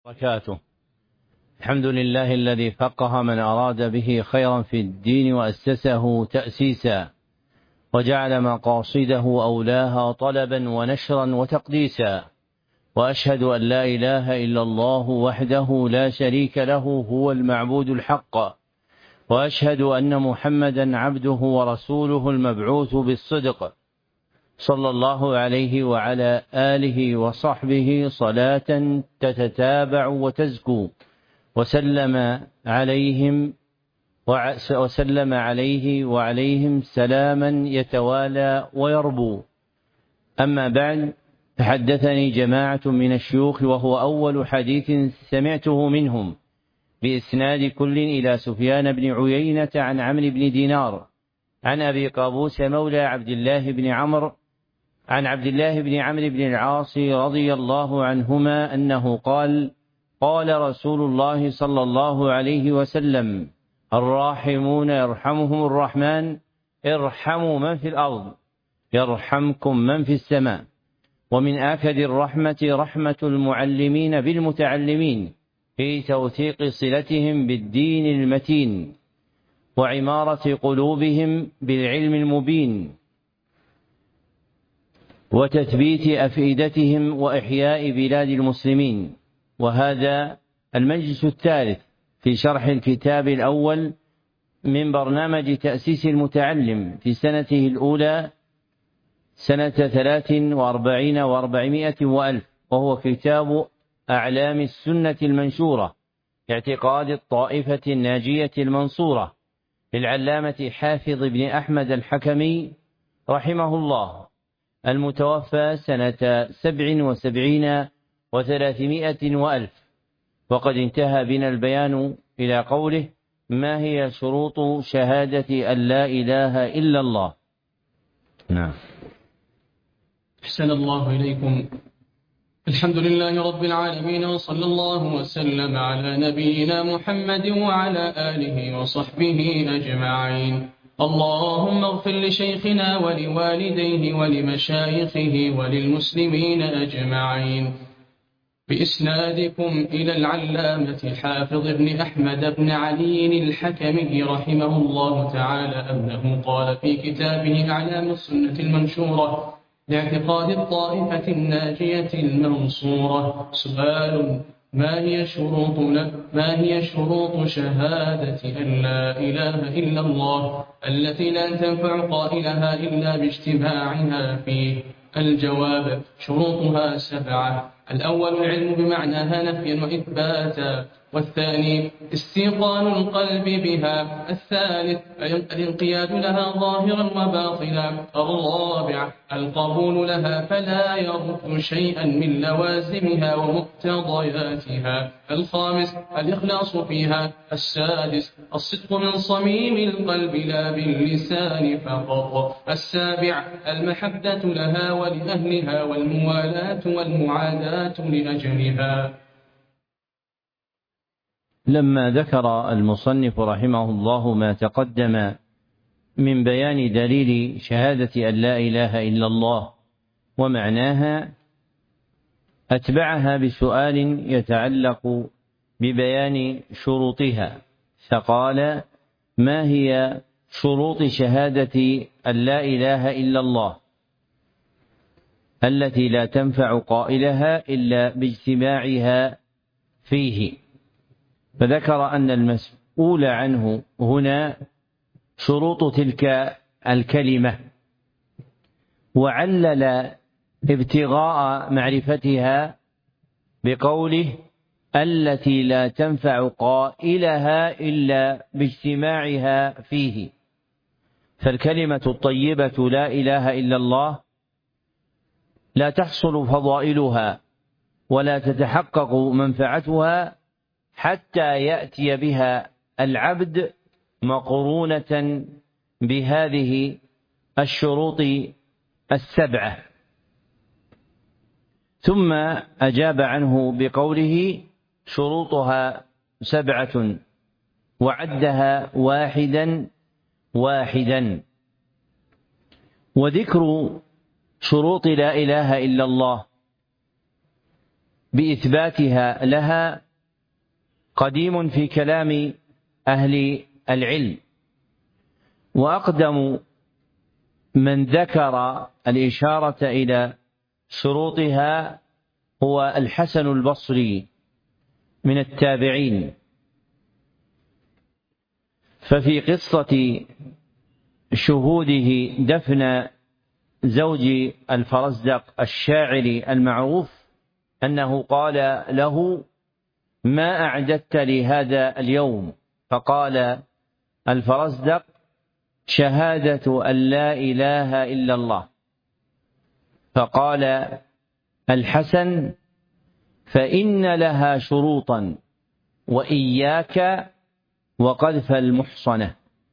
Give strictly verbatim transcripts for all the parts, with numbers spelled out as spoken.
وبركاته. الحمد لله الذي فقه من أراد به خيرا في الدين وأسسه تأسيسا، وجعل مقاصده أولاها طلبا ونشرا وتقديسا، وأشهد أن لا إله إلا الله وحده لا شريك له هو المعبود الحق، وأشهد أن محمدا عبده ورسوله المبعوث بالصدق، صلى الله عليه وعلى آله وصحبه صلاة تتتابع وتزكو، وسلم عليهم وسلم عليه وعليهم سلاما يتوالى ويربو. أما بعد، فحدثني جماعة من الشيوخ وهو أول حديث سمعته منهم بإسناد كل إلى سفيان بن عيينة عن عمرو بن دينار عن أبي قابوس مولى عبد الله بن عمرو عن عبد الله بن عمرو بن العاص رضي الله عنهما أنه قال: قال رسول الله صلى الله عليه وسلم: الراحمون يرحمهم الرحمن، ارحموا من في الأرض يرحمكم من في السماء. ومن آكد الرحمة رحمة المعلمين بالمتعلمين في توثيق صلتهم بالدين المتين، وعمارة قلوبهم بالعلم المبين، وتثبيت أفئدتهم وإحياء بلاد المسلمين. وهذا المجلس الثالث في شرح الكتاب الأول من برنامج تأسيس المتعلم في سنته الأولى سنة ثلاث وأربعين وأربعمائة وألف، وهو كتاب أعلام السنة المنشورة اعتقاد الطائفة الناجية المنصورة للعلامة حافظ بن أحمد الحكمي رحمه الله، المتوفى سنة سبع وسبعين وثلاثمائة وألف. وقد انتهى بنا البيان إلى قوله: ما هي شروط شهادة أن لا إله إلا الله؟ نعم. أحسن الله إليكم. الحمد لله رب العالمين، وصلى الله وسلم على نبينا محمد وعلى آله وصحبه أجمعين. اللهم اغفر لشيخنا ولوالديه ولمشايخه وللمسلمين أجمعين. بإسنادكم إلى العلامة حافظ بن أحمد بن علي الحكمي رحمه الله تعالى أنه قال في كتابه أعلام السنة المنشورة لاعتقاد الطائفة الناجية المنصورة: سؤال: ما هي شروط ما هي شروط شهادة أن لا إله إلا الله التي لا تنفع قائلها إلا باجتماعها فيه؟ الجواب: شروطها سبعة. الأول العلم بمعناها نفيا وإثباتا، والثاني استيقان القلب بها، الثالث الانقياد لها ظاهرا وباطنا، الرابع القبول لها فلا يرد شيئا من لوازمها ومقتضياتها، الخامس الإخلاص فيها، السادس الصدق من صميم القلب لا باللسان فقط، السابع المحبة لها ولأهلها والموالاة والمعاداة لأجلها. لما ذكر المصنف رحمه الله ما تقدم من بيان دليل شهادة أن لا إله إلا الله ومعناها، أتبعها بسؤال يتعلق ببيان شروطها، فقال: ما هي شروط شهادة أن لا إله إلا الله التي لا تنفع قائلها إلا باجتماعها فيه؟ فذكر أن المسؤول عنه هنا شروط تلك الكلمة، وعلل ابتغاء معرفتها بقوله: التي لا تنفع قائلها إلا باجتماعها فيه. فالكلمة الطيبة لا إله إلا الله لا تحصل فضائلها ولا تتحقق منفعتها حتى يأتي بها العبد مقرونة بهذه الشروط السبعة. ثم أجاب عنه بقوله: شروطها سبعة، وعدها واحدا واحدا. وذكر شروط لا إله إلا الله بإثباتها لها قديم في كلام أهل العلم، وأقدم من ذكر الإشارة إلى شروطها هو الحسن البصري من التابعين. ففي قصة شهوده دفن زوج الفرزدق الشاعر المعروف أنه قال له: ما أعددت لهذا اليوم؟ فقال الفرزدق: شهادة أن لا إله إلا الله. فقال الحسن: فإن لها شروطا، وإياك وقذف المحصنة.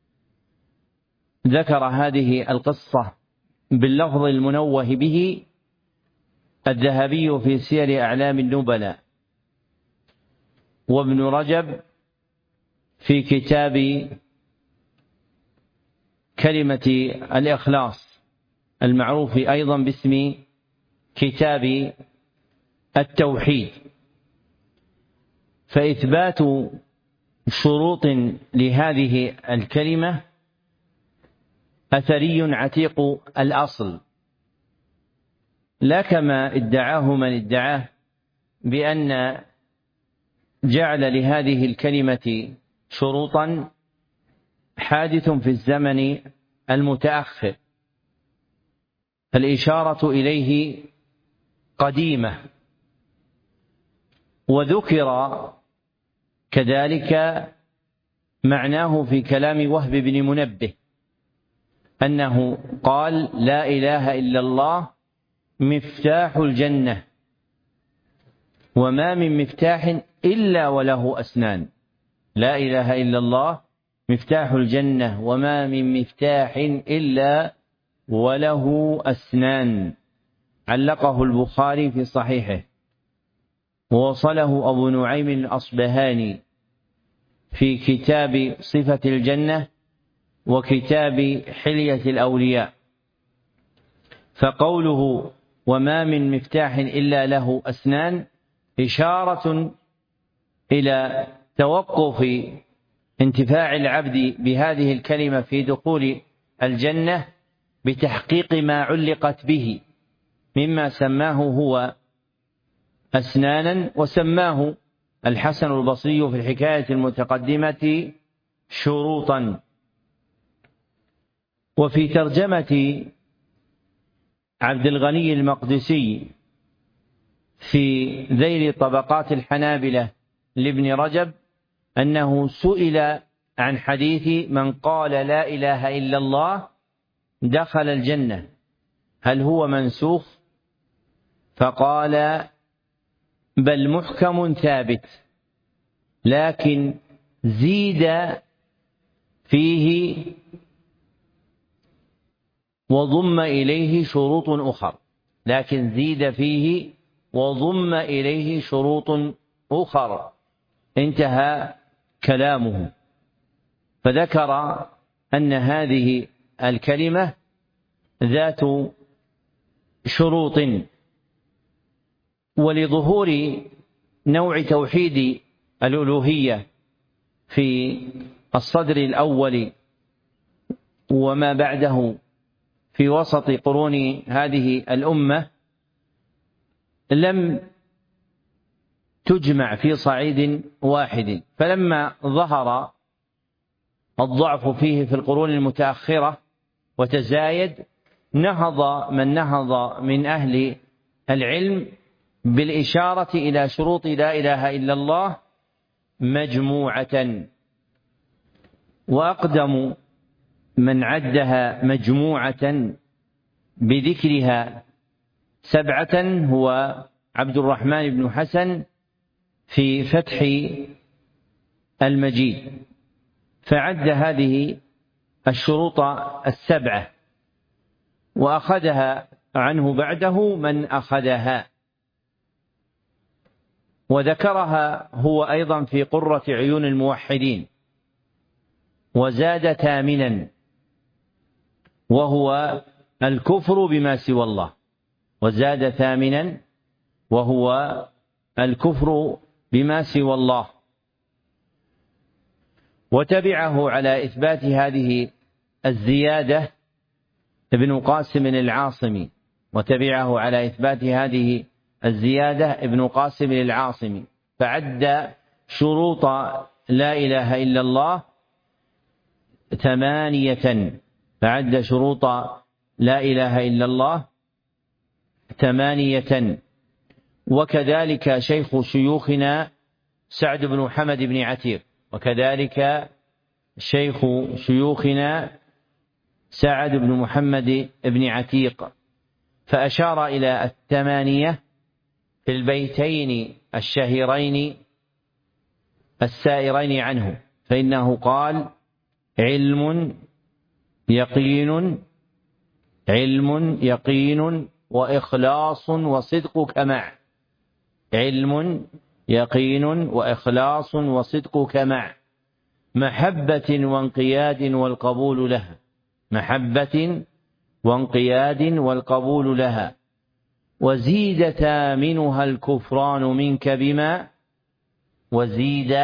ذكر هذه القصة باللفظ المنوه به الذهبي في سير أعلام النبلاء، وابن رجب في كتاب كلمة الإخلاص المعروف أيضا باسم كتاب التوحيد. فإثبات شروط لهذه الكلمة أثري عتيق الأصل، لا كما ادعاه من ادعاه بأن جعل لهذه الكلمة شروطا حادث في الزمن المتأخر. الإشارة إليه قديمة. وذكر كذلك معناه في كلام وهب بن منبه أنه قال: لا إله إلا الله مفتاح الجنة، وما من مفتاح إلا وله أسنان. لا إله إلا الله مفتاح الجنة، وما من مفتاح إلا وله أسنان. علقه البخاري في صحيحه، ووصله أبو نعيم الأصبهاني في كتاب صفة الجنة وكتاب حلية الأولياء. فقوله وما من مفتاح إلا له أسنان إشارة إلى توقف انتفاع العبد بهذه الكلمة في دخول الجنة بتحقيق ما علقت به مما سماه هو أسنانا، وسماه الحسن البصري في الحكاية المتقدمة شروطا. وفي ترجمة عبد الغني المقدسي في ذيل طبقات الحنابلة لابن رجب أنه سئل عن حديث من قال لا إله إلا الله دخل الجنة هل هو منسوخ؟ فقال: بل محكم ثابت، لكن زيد فيه وضم إليه شروط أخرى لكن زيد فيه وضم إليه شروط أخرى. انتهى كلامه. فذكر أن هذه الكلمة ذات شروط. ولظهور نوع توحيد الألوهية في الصدر الأول وما بعده في وسط قرون هذه الأمة لم تجمع في صعيد واحد، فلما ظهر الضعف فيه في القرون المتأخرة وتزايد نهض من نهض من أهل العلم بالإشارة إلى شروط لا إله إلا الله مجموعة. وأقدم من عدها مجموعة بذكرها سبعة هو عبد الرحمن بن حسن في فتح المجيد، فعد هذه الشروط السبعة وأخذها عنه بعده من أخذها، وذكرها هو أيضا في قرة عيون الموحدين، وزاد ثامنا وهو الكفر بما سوى الله، وزاد ثامنا وهو الكفر بما سوى الله. وتبعه على إثبات هذه الزيادة ابن قاسم العاصمي وتبعه على إثبات هذه الزيادة ابن قاسم العاصمي فعد شروط لا إله إلا الله ثمانية فعد شروط لا إله إلا الله ثمانية. وكذلك شيخ شيوخنا سعد بن محمد بن عتيق وكذلك شيخ شيوخنا سعد بن محمد بن عتيق فأشار إلى الثمانية في البيتين الشهيرين السائرين عنه، فإنه قال: علم يقين علم يقين وإخلاص وصدقك مع علم يقين وإخلاص وصدقك مع محبة وانقياد والقبول لها محبة وانقياد والقبول لها وزيد ثامنها الكفران منك بما وزيد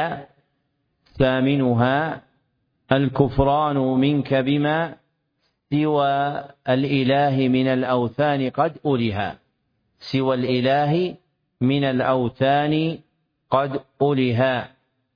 ثامنها الكفران منك بما سوى الإله من الأوثان قد ألها سوى الإله من الأوثان قد ألها.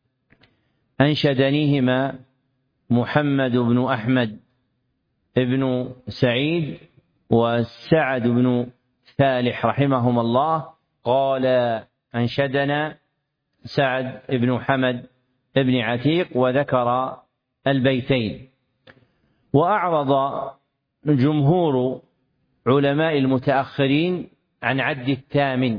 أنشدنيهما محمد بن أحمد بن سعيد وسعد بن ثالح رحمهما الله. قال: أنشدنا سعد بن حمد بن عتيق وذكر البيتين. وأعرض جمهور علماء المتأخرين عن عد الثامن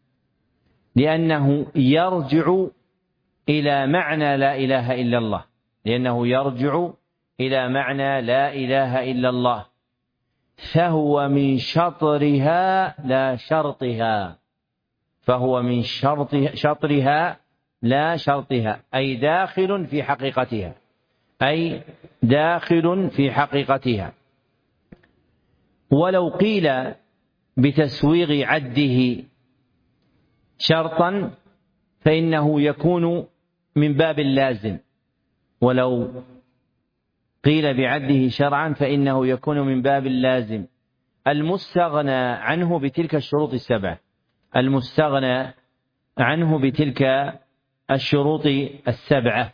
لأنه يرجع إلى معنى لا إله إلا الله لأنه يرجع إلى معنى لا إله إلا الله فهو من شطرها لا شرطها فهو من شرط شطرها لا شرطها أي داخل في حقيقتها أي داخل في حقيقتها. ولو قيل بتسويغ عده شرطا فإنه يكون من باب اللازم ولو قيل بعده شرعا فإنه يكون من باب اللازم المستغنى عنه بتلك الشروط السبعة المستغنى عنه بتلك الشروط السبعة.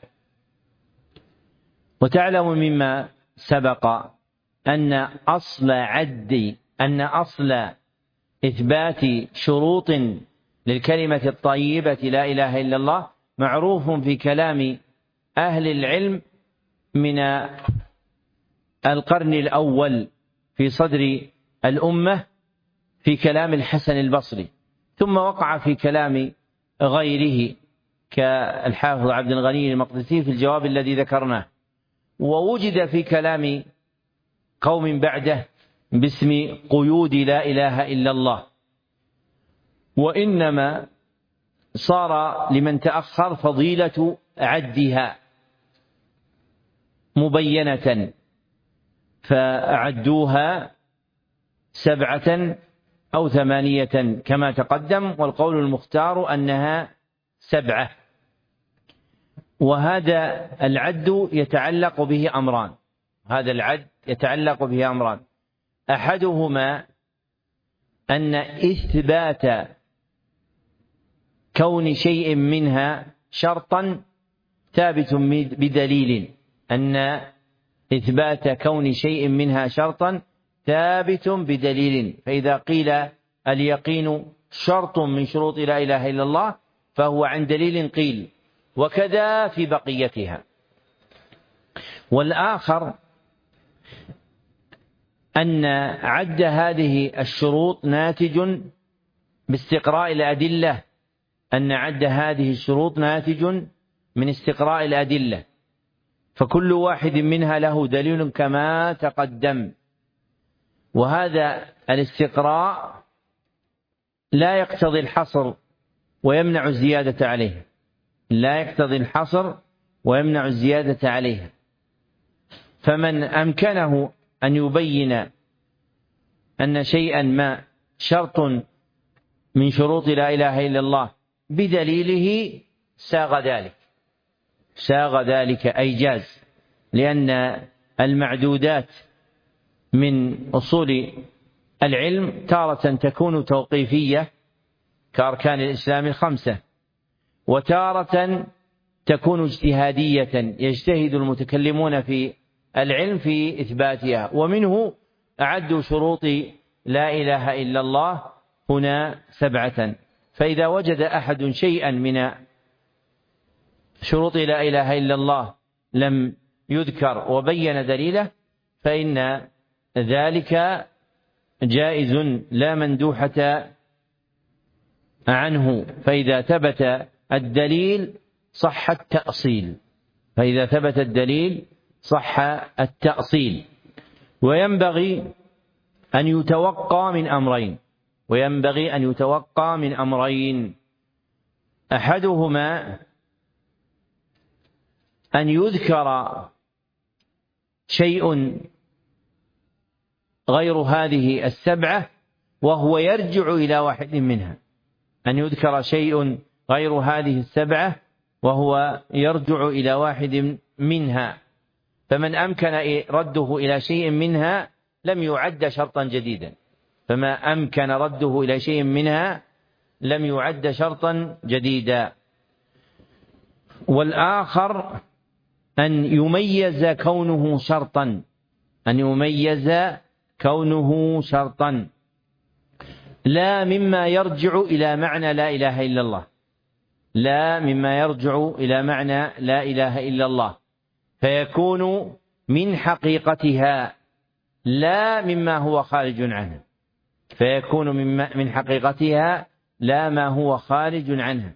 وتعلم مما سبق أن أصل عد أن أصل إثبات شروط للكلمة الطيبة لا إله إلا الله معروف في كلام أهل العلم من القرن الأول في صدر الأمة في كلام الحسن البصري ثم وقع في كلام غيره كالحافظ عبد الغني المقدسي في الجواب الذي ذكرناه ووجد في كلام قوم بعده باسم قيود لا إله إلا الله. وإنما صار لمن تأخر فضيلة عدها مبينة فأعدوها سبعة أو ثمانية كما تقدم والقول المختار أنها سبعة. وهذا العد يتعلق به أمران هذا العد يتعلق به أمران أحدهما أن إثبات كون شيء منها شرطا ثابت بدليل أن إثبات كون شيء منها شرطا ثابت بدليل فإذا قيل اليقين شرط من شروط لا إله إلا الله فهو عن دليل قيل وكذا في بقيتها. والآخر أن عد هذه الشروط ناتج باستقراء الأدلة أن عد هذه الشروط ناتج من استقراء الأدلة فكل واحد منها له دليل كما تقدم وهذا الاستقراء لا يقتضي الحصر ويمنع الزيادة عليه لا يقتضي الحصر ويمنع الزيادة عليه. فمن أمكنه أن يبين أن شيئا ما شرط من شروط لا إله إلا الله بدليله ساغ ذلك ساغ ذلك أي جاز، لأن المعدودات من أصول العلم تارة تكون توقيفية كأركان الإسلام الخمسة، وتارة تكون اجتهادية يجتهد المتكلمون في العلم في إثباتها. ومنه أعدوا شروط لا إله إلا الله هنا سبعة، فإذا وجد أحد شيئا من شروط لا إله إلا الله لم يذكر وبين دليله فإن ذلك جائز لا مندوحة عنه، فإذا ثبت الدليل صح التأصيل فإذا ثبت الدليل صح التأصيل. وينبغي أن يتوقى من أمرين وينبغي أن يتوقى من أمرين أحدهما أن يذكر شيء غير هذه السبعة وهو يرجع إلى واحد منها أن يذكر شيء غير هذه السبعة وهو يرجع إلى واحد منها، فمن أمكن رده إلى شيء منها لم يعد شرطا جديدا فما أمكن رده إلى شيء منها لم يعد شرطا جديدا. والآخر أن يميز كونه شرطا أن يميز كونه شرطا لا مما يرجع إلى معنى لا إله إلا الله لا مما يرجع إلى معنى لا إله إلا الله فيكون من حقيقتها لا مما هو خارج عنها فيكون من حقيقتها لا ما هو خارج عنها.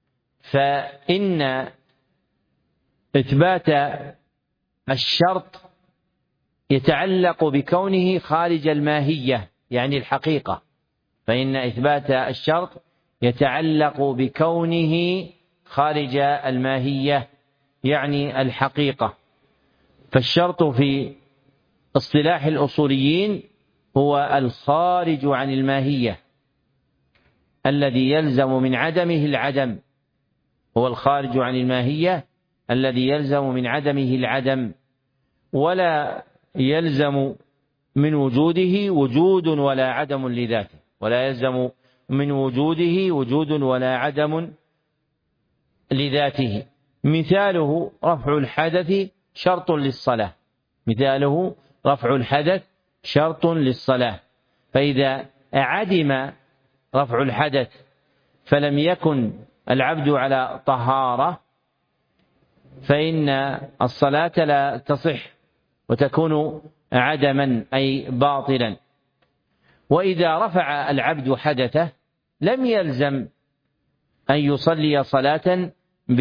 فإن إثبات الشرط يتعلق بكونه خارج الماهية يعني الحقيقة فإن إثبات الشرط يتعلق بكونه خارج الماهية يعني الحقيقة. فالشرط في اصطلاح الأصوليين هو الخارج عن الماهية الذي يلزم من عدمه العدم هو الخارج عن الماهية الذي يلزم من عدمه العدم ولا يلزم من وجوده وجود ولا عدم لذاته ولا يلزم من وجوده وجود ولا عدم لذاته. مثاله رفع الحدث شرط للصلاة مثاله رفع الحدث شرط للصلاة فإذا عدم رفع الحدث فلم يكن العبد على طهارة فإن الصلاة لا تصح وتكون عدما أي باطلا. وإذا رفع العبد حدثه لم يلزم أن يصلي صلاة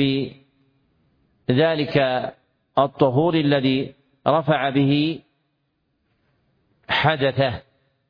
بذلك الطهور الذي رفع به حدثه.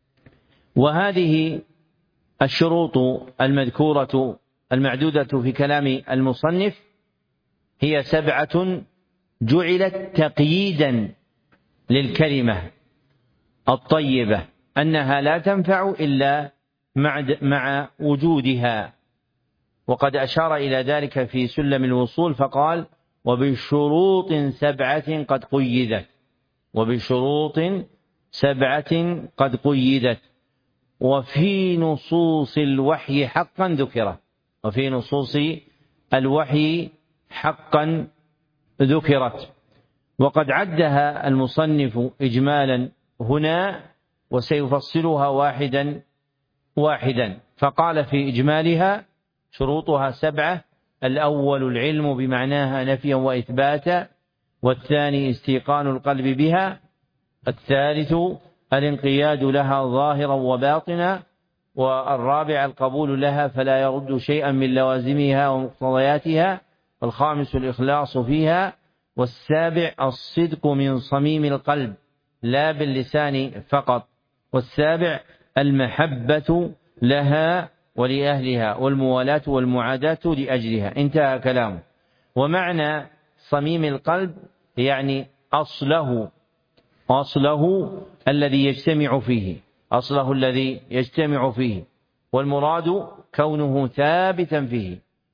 وهذه الشروط المذكورة المعدودة في كلام المصنف هي سبعة جعلت تقييدا للكلمة الطيبة أنها لا تنفع إلا مع وجودها، وقد أشار إلى ذلك في سلم الوصول فقال وبشروط سبعة قد قيدت وبشروط سبعة قد قيدت وفي نصوص الوحي حقا ذكرت وفي نصوص الوحي حقا ذكرت. وقد عدها المصنف إجمالا هنا وسيفصلها واحدا واحدا فقال في إجمالها شروطها سبعة: الأول العلم بمعناها نفيا وإثباتا، والثاني استيقان القلب بها، الثالث الانقياد لها ظاهرا وباطنا، والرابع القبول لها فلا يرد شيئا من لوازمها ومقتضياتها، والخامس الإخلاص فيها، والسابع الصدق من صميم القلب لا باللسان فقط، والسابع المحبة لها ولأهلها والموالاة والمعاداة لأجلها. انتهى كلامه. ومعنى صميم القلب يعني أصله أصله الذي يجتمع فيه أصله الذي يجتمع فيه والمراد كونه ثابتا فيه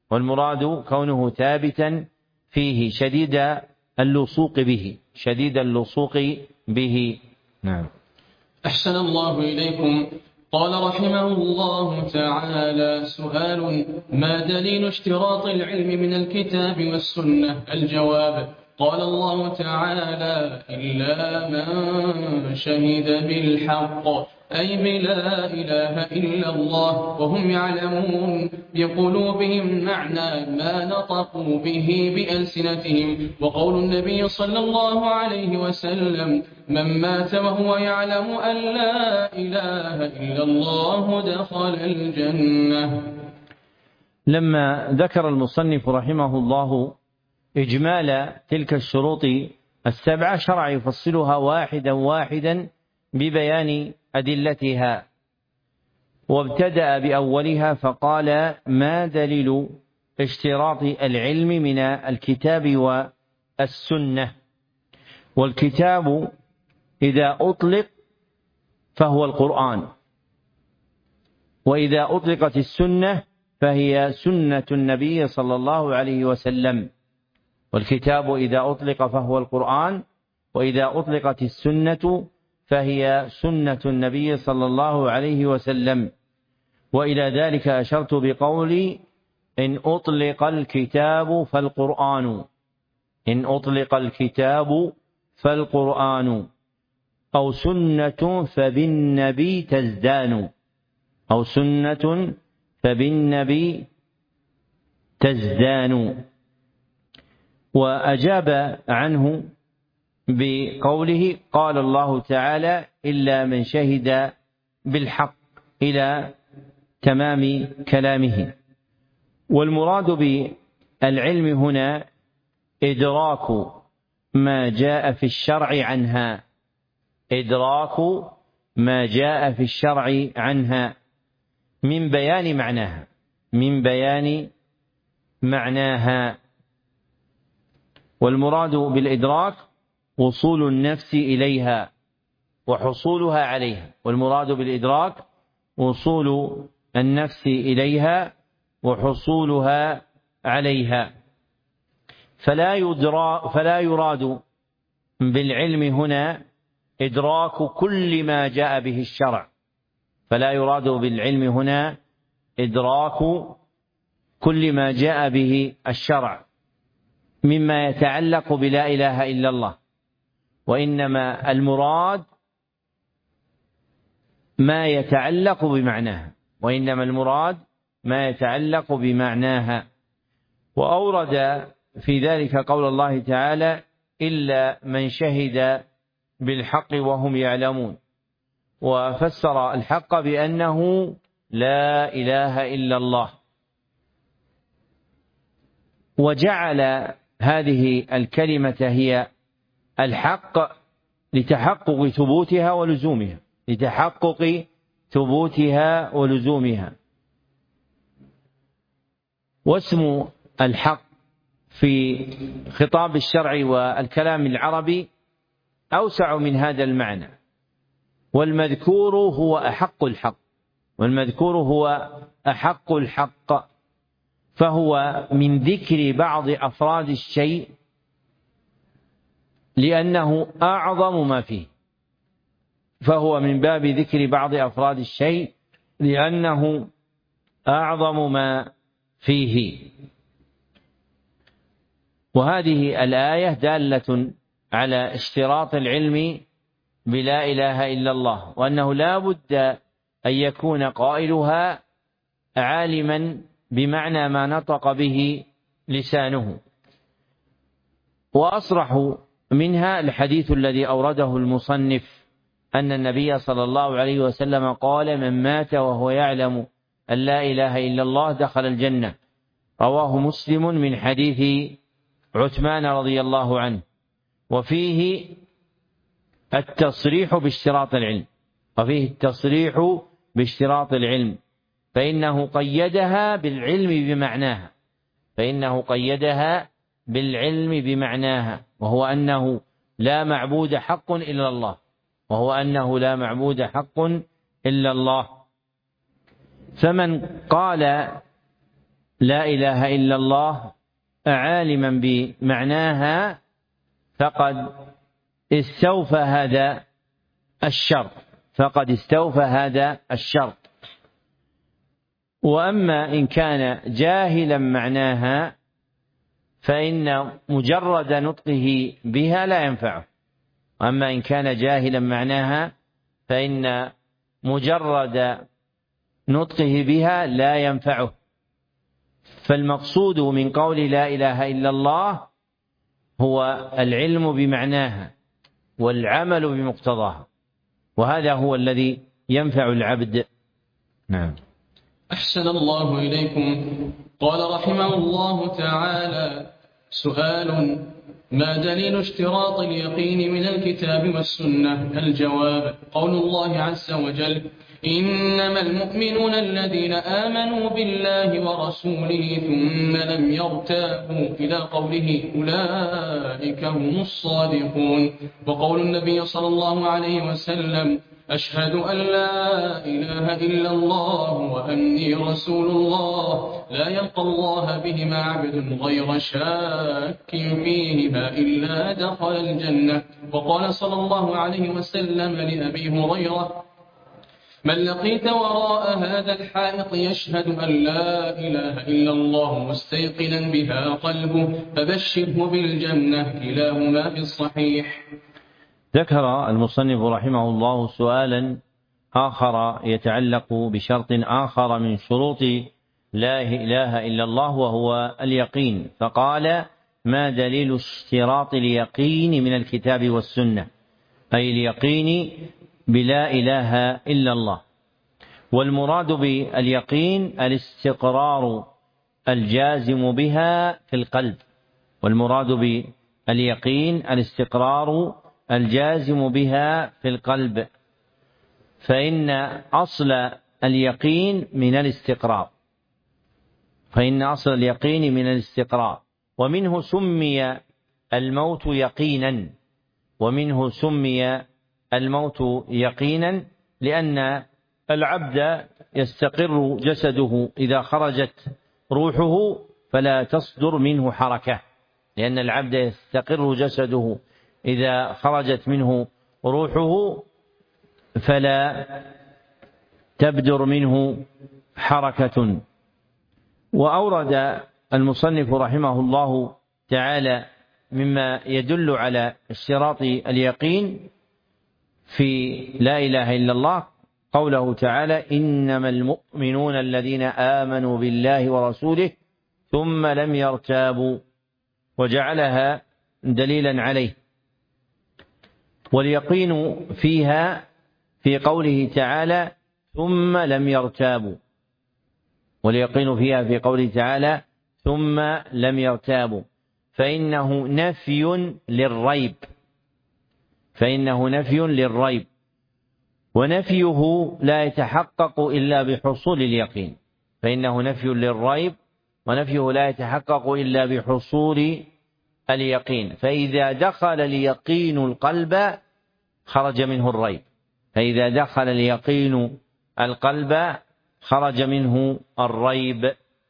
والمراد كونه ثابتا فيه شديد اللصوق به شديد اللصوق به. نعم. أحسن الله إليكم. قال رحمه الله تعالى: سؤال: ما دليل اشتراط العلم من الكتاب والسنة؟ الجواب: قال الله تعالى: إلا من شهد بالحق، أي بلا إله إلا الله، وهم يعلمون بقلوبهم معنى ما نطقوا به بألسنتهم. وقول النبي صلى الله عليه وسلم: من مات وهو يعلم أن لا إله إلا الله دخل الجنة. لما ذكر المصنف رحمه الله إجمال تلك الشروط السبعة شرع يفصلها واحدا واحدا ببيان أدلتها، وابتدأ بأولها فقال: ما دليل اشتراط العلم من الكتاب والسنة؟ والكتاب إذا أطلق فهو القرآن، وإذا أطلقت السنة فهي سنة النبي صلى الله عليه وسلم. والكتاب إذا أطلق فهو القرآن، وإذا أطلقت السنة فهي سنة النبي صلى الله عليه وسلم. وإلى ذلك أشرت بقولي: إن أطلق الكتاب فالقرآن، إن أطلق الكتاب فالقرآن، أو سنة فبالنبي تزدان، أو سنة فبالنبي تزدان. وأجاب عنه بقوله: قال الله تعالى: إلا من شهد بالحق، إلى تمام كلامه. والمراد بالعلم هنا إدراك ما جاء في الشرع عنها، إدراك ما جاء في الشرع عنها من بيان معناها، من بيان معناها. والمراد بالإدراك وصول النفس إليها وحصولها عليها، والمراد بالإدراك وصول النفس إليها وحصولها عليها. فلا يدرى فلا يراد بالعلم هنا إدراك كل ما جاء به الشرع، فلا يراد بالعلم هنا إدراك كل ما جاء به الشرع مما يتعلق بلا إله إلا الله، وإنما المراد ما يتعلق بمعناها، وإنما المراد ما يتعلق بمعناها. وأورد في ذلك قول الله تعالى: إلا من شهد بالحق وهم يعلمون، وفسر الحق بأنه لا إله إلا الله، وجعل هذه الكلمة هي الحق لتحقق ثبوتها ولزومها، لتحقق ثبوتها ولزومها. واسم الحق في خطاب الشرع والكلام العربي أوسع من هذا المعنى، والمذكور هو أحق الحق، والمذكور هو أحق الحق، فهو من ذكر بعض أفراد الشيء لأنه أعظم ما فيه، فهو من باب ذكر بعض أفراد الشيء لأنه أعظم ما فيه. وهذه الآية دالة على اشتراط العلم بلا إله إلا الله، وأنه لا بد أن يكون قائلها عالما بمعنى ما نطق به لسانه. وأصرح منها الحديث الذي أورده المصنف أن النبي صلى الله عليه وسلم قال: من مات وهو يعلم أن لا إله إلا الله دخل الجنة، رواه مسلم من حديث عثمان رضي الله عنه. وفيه التصريح باشتراط العلم، وفيه التصريح باشتراط العلم، فإنه قيدها بالعلم بمعناها، فإنه قيدها بالعلم بمعناها، وهو أنه لا معبود حق إلا الله، وهو أنه لا معبود حق إلا الله. فمن قال لا إله إلا الله عالما بمعناها فقد استوفى هذا الشرط فقد استوفى هذا الشرط. وأما إن كان جاهلا معناها فإن مجرد نطقه بها لا ينفعه. أما إن كان جاهلا معناها فإن مجرد نطقه بها لا ينفعه. فالمقصود من قول لا إله إلا الله هو العلم بمعناها والعمل بمقتضاها، وهذا هو الذي ينفع العبد. نعم. أحسن الله إليكم. قال رحمه الله تعالى: سؤال: ما دليل اشتراط اليقين من الكتاب والسنة؟ الجواب: قول الله عز وجل: إنما المؤمنون الذين آمنوا بالله ورسوله ثم لم يرتابوا، إلى قوله: أولئك هم الصادقون. وقول النبي صلى الله عليه وسلم: أشهد أن لا إله إلا الله وأني رسول الله، لا يلقى الله بهما عبد غير شاك فيهما إلا دخل الجنة. وقال صلى الله عليه وسلم لأبي هريرة: من لقيت وراء هذا الحائط يشهد أن لا إله إلا الله مستيقنا بها قلبه فبشره بالجنة. كلاهما في الصحيح. ذكر المصنف رحمه الله سؤالا آخر يتعلق بشرط آخر من شروط لا إله إلا الله وهو اليقين، فقال: ما دليل اشتراط اليقين من الكتاب والسنة؟ أي اليقين بلا إله إلا الله. والمراد باليقين الاستقرار الجازم بها في القلب. والمراد باليقين الاستقرار الجازم بها في القلب، فإن أصل اليقين من الاستقرار فإن أصل اليقين من الاستقرار ومنه سمي الموت يقينا ومنه سمي الموت يقينا لأن العبد يستقر جسده إذا خرجت روحه فلا تصدر منه حركة، لأن العبد يستقر جسده إذا خرجت منه روحه فلا تبدر منه حركة. وأورد المصنف رحمه الله تعالى مما يدل على اشتراط اليقين في لا إله إلا الله قوله تعالى: إنما المؤمنون الذين آمنوا بالله ورسوله ثم لم يرتابوا، وجعلها دليلا عليه. واليقين فيها في قوله تعالى: ثم لم يرتابوا واليقين فيها في قوله تعالى: ثم لم يرتابوا فإنه نفي للريب فإنه نفي للريب ونفيه لا يتحقق إلا بحصول اليقين فإنه نفي للريب ونفيه لا يتحقق إلا بحصول اليقين. فإذا دخل اليقين القلب خرج منه الريب فإذا دخل اليقين القلب خرج منه الريب.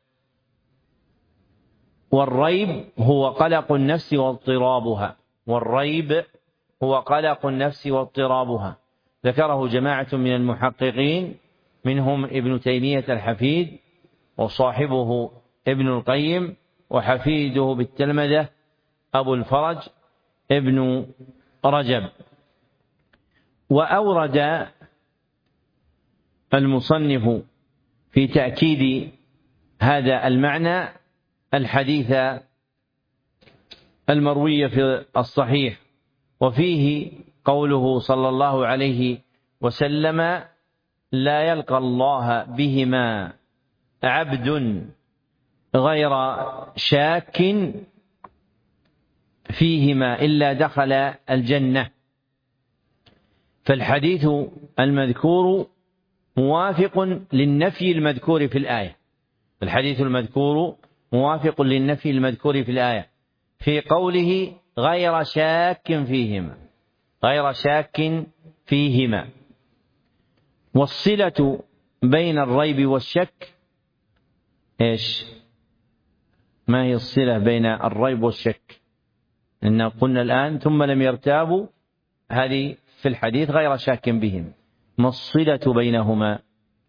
والريب هو قلق النفس واضطرابها والريب هو قلق النفس واضطرابها. ذكره جماعة من المحققين منهم ابن تيمية الحفيد وصاحبه ابن القيم وحفيده بالتلمذة أبو الفرج ابن رجب. وأورد المصنف في تأكيد هذا المعنى الحديث المروي في الصحيح وفيه قوله صلى الله عليه وسلم: لا يلقى الله بهما عبد غير شاك فيهما إلا دخل الجنة. فالحديث المذكور موافق للنفي المذكور في الآية الحديث المذكور موافق للنفي المذكور في الآية في قوله: غير شاك فيهما غير شاك فيهما. والصلة بين الريب والشك إيش؟ ما هي الصلة بين الريب والشك؟ إن قلنا الآن ثم لم يرتابوا، هذه في الحديث غير شاك بهم. ما الصلة بينهما؟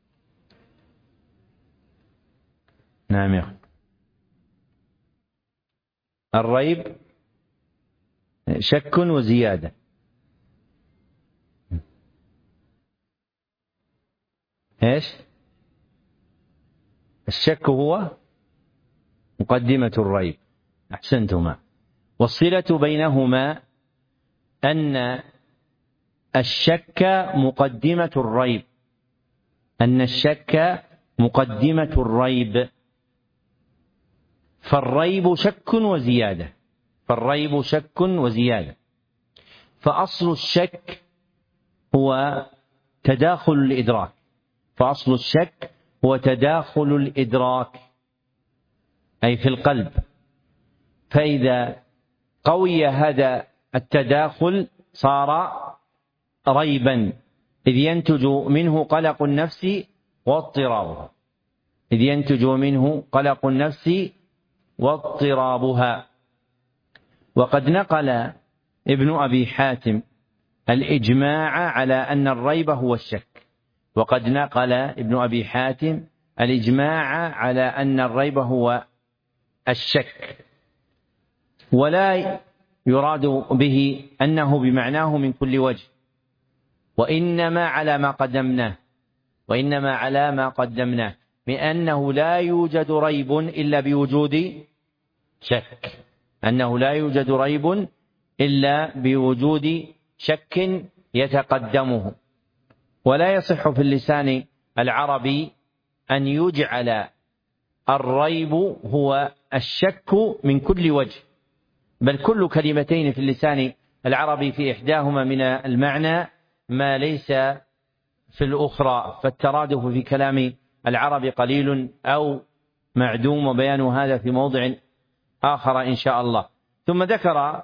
نعم يا أخي. الريب شك وزيادة، ايش؟ الشك هو مقدمة الريب، أحسنتما. والصلة بينهما أن الشك مقدمة الريب، أن الشك مقدمة الريب، فالريب شك وزيادة، فالريب شك وزيادة. فأصل الشك هو تداخل الإدراك، فأصل الشك هو تداخل الإدراك أي في القلب. فإذا قوي هذا التداخل صار ريبا، إذ ينتج منه قلق النفس واضطرابها، إذ ينتج منه قلق النفس واضطرابها. وقد نقل ابن أبي حاتم الإجماع على أن الريب هو الشك، وقد نقل ابن أبي حاتم الإجماع على أن الريب هو الشك، ولا يراد به أنه بمعناه من كل وجه، وإنما على ما قدمناه، وإنما على ما قدمناه بأنه لا يوجد ريب إلا بوجود شك، أنه لا يوجد ريب إلا بوجود شك يتقدمه. ولا يصح في اللسان العربي أن يجعل الريب هو الشك من كل وجه، بل كل كلمتين في اللسان العربي في إحداهما من المعنى ما ليس في الأخرى، فالترادف في كلام العرب قليل أو معدوم، وبيان هذا في موضع آخر إن شاء الله. ثم ذكر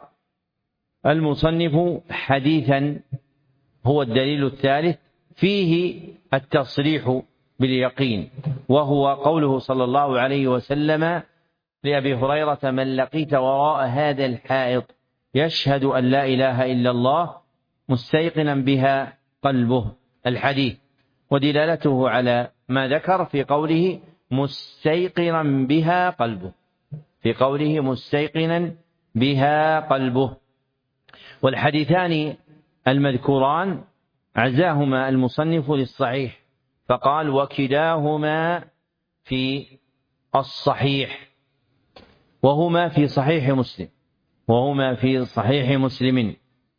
المصنف حديثا هو الدليل الثالث فيه التصريح باليقين، وهو قوله صلى الله عليه وسلم لأبي هريرة: من لقيت وراء هذا الحائط يشهد أن لا إله إلا الله مستيقنا بها قلبه، الحديث. ودلالته على ما ذكر في قوله مستيقنا بها قلبه، في قوله مستيقنا بها قلبه. والحديثان المذكوران عزاهما المصنف للصحيح، فقال: وكلاهما في الصحيح، وهما في صحيح مسلم، وهما في صحيح مسلم.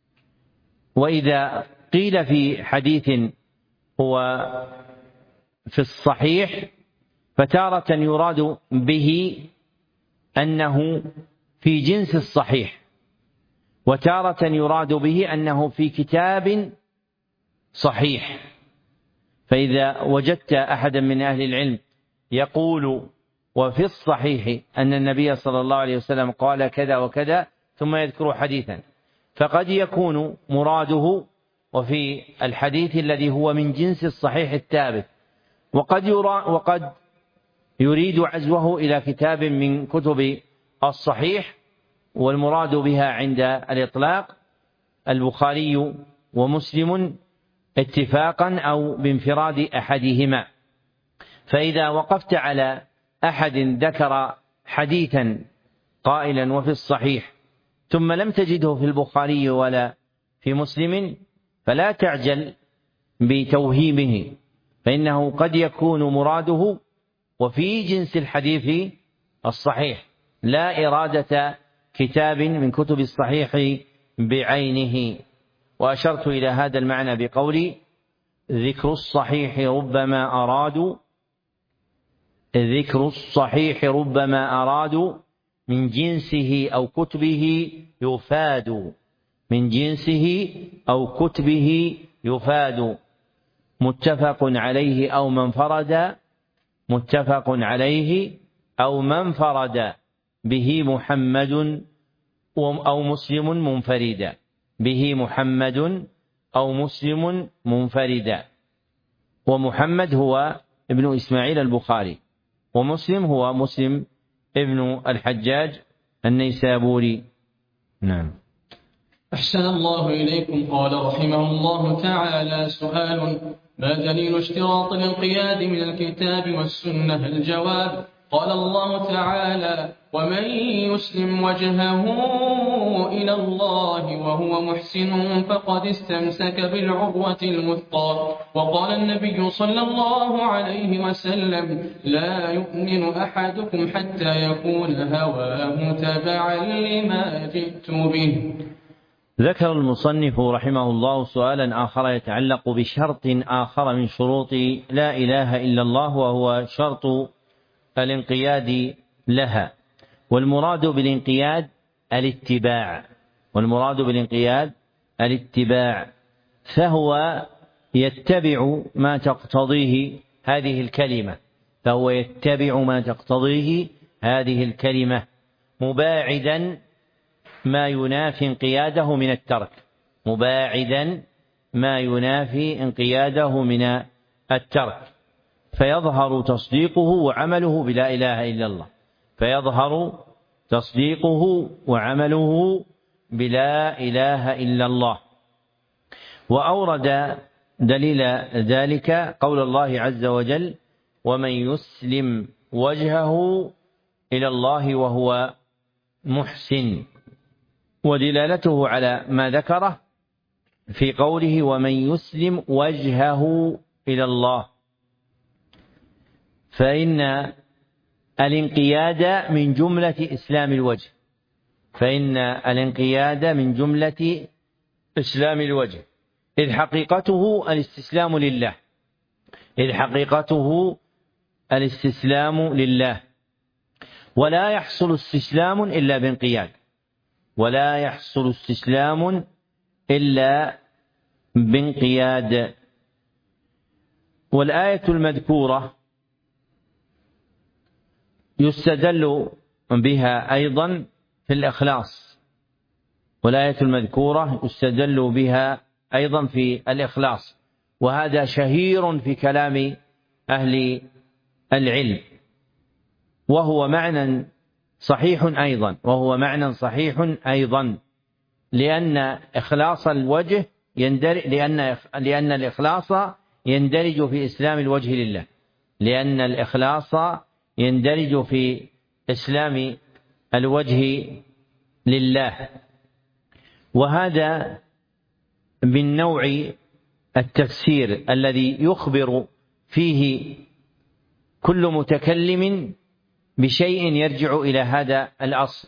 وإذا قيل في حديث هو في الصحيح فتارة يراد به أنه في جنس الصحيح، وتارة يراد به أنه في كتاب صحيح. فإذا وجدت أحدا من أهل العلم يقول وفي الصحيح أن النبي صلى الله عليه وسلم قال كذا وكذا ثم يذكر حديثا، فقد يكون مراده وفي الحديث الذي هو من جنس الصحيح الثابت، وقد يرى وقد يريد عزوه إلى كتاب من كتب الصحيح، والمراد بها عند الإطلاق البخاري ومسلم اتفاقا أو بانفراد أحدهما. فإذا وقفت على أحد ذكر حديثا قائلا وفي الصحيح ثم لم تجده في البخاري ولا في مسلم فلا تعجل بتوهيمه، فإنه قد يكون مراده وفي جنس الحديث الصحيح، لا إرادة كتاب من كتب الصحيح بعينه. وأشرت إلى هذا المعنى بقولي: ذكر الصحيح ربما أرادوا ذكر الصحيح ربما أرادوا من جنسه أو كتبه يفاد، من جنسه أو كتبه يفاد، متفق عليه أو من فرد متفق عليه أو من فرد به محمد أو مسلم منفردا، به محمد أو مسلم منفردا. ومحمد هو ابن إسماعيل البخاري، ومسلم هو مسلم ابن الحجاج النيسابوري. نعم. أحسن الله إليكم. قال رحمه الله تعالى: سؤال: ما دليل اشتراط الانقياد من الكتاب والسنة؟ الجواب: قال الله تعالى: ومن يسلم وجهه إلى الله وهو محسن فقد استمسك بالعروة الوثقى. وقال النبي صلى الله عليه وسلم: لا يؤمن أحدكم حتى يكون هواه تبعا لما جئت به. ذكر المصنف رحمه الله سؤالا آخر يتعلق بشرط آخر من شروط لا إله إلا الله، وهو شرط الانقياد لها. والمراد بالانقياد الاتباع والمراد بالانقياد الاتباع فهو يتبع ما تقتضيه هذه الكلمة فهو يتبع ما تقتضيه هذه الكلمة مباعدا ما ينافي انقياده من الترك مباعدا ما ينافي انقياده من الترك فيظهر تصديقه وعمله بلا إله إلا الله فيظهر تصديقه وعمله بلا إله إلا الله. وأورد دليل ذلك قول الله عز وجل: ومن يسلم وجهه إلى الله وهو محسن، ودلالته على ما ذكره في قوله: ومن يسلم وجهه إلى الله، فإن الانقياد من جملة إسلام الوجه فإن الانقياد من جملة إسلام الوجه إذ حقيقته الاستسلام لله إذ حقيقته الاستسلام لله ولا يحصل استسلام إلا بانقياد ولا يحصل استسلام إلا بانقياد. والآية المذكورة يستدل بها أيضا في الإخلاص والآية المذكورة يستدل بها أيضا في الإخلاص، وهذا شهير في كلام أهل العلم، وهو معنى صحيح أيضا وهو معنى صحيح أيضا لأن إخلاص الوجه يندرج لأن لأن الإخلاص يندرج في إسلام الوجه لله لأن الإخلاص يندرج في إسلام الوجه لله. وهذا من نوع التفسير الذي يخبر فيه كل متكلم بشيء يرجع إلى هذا الأصل،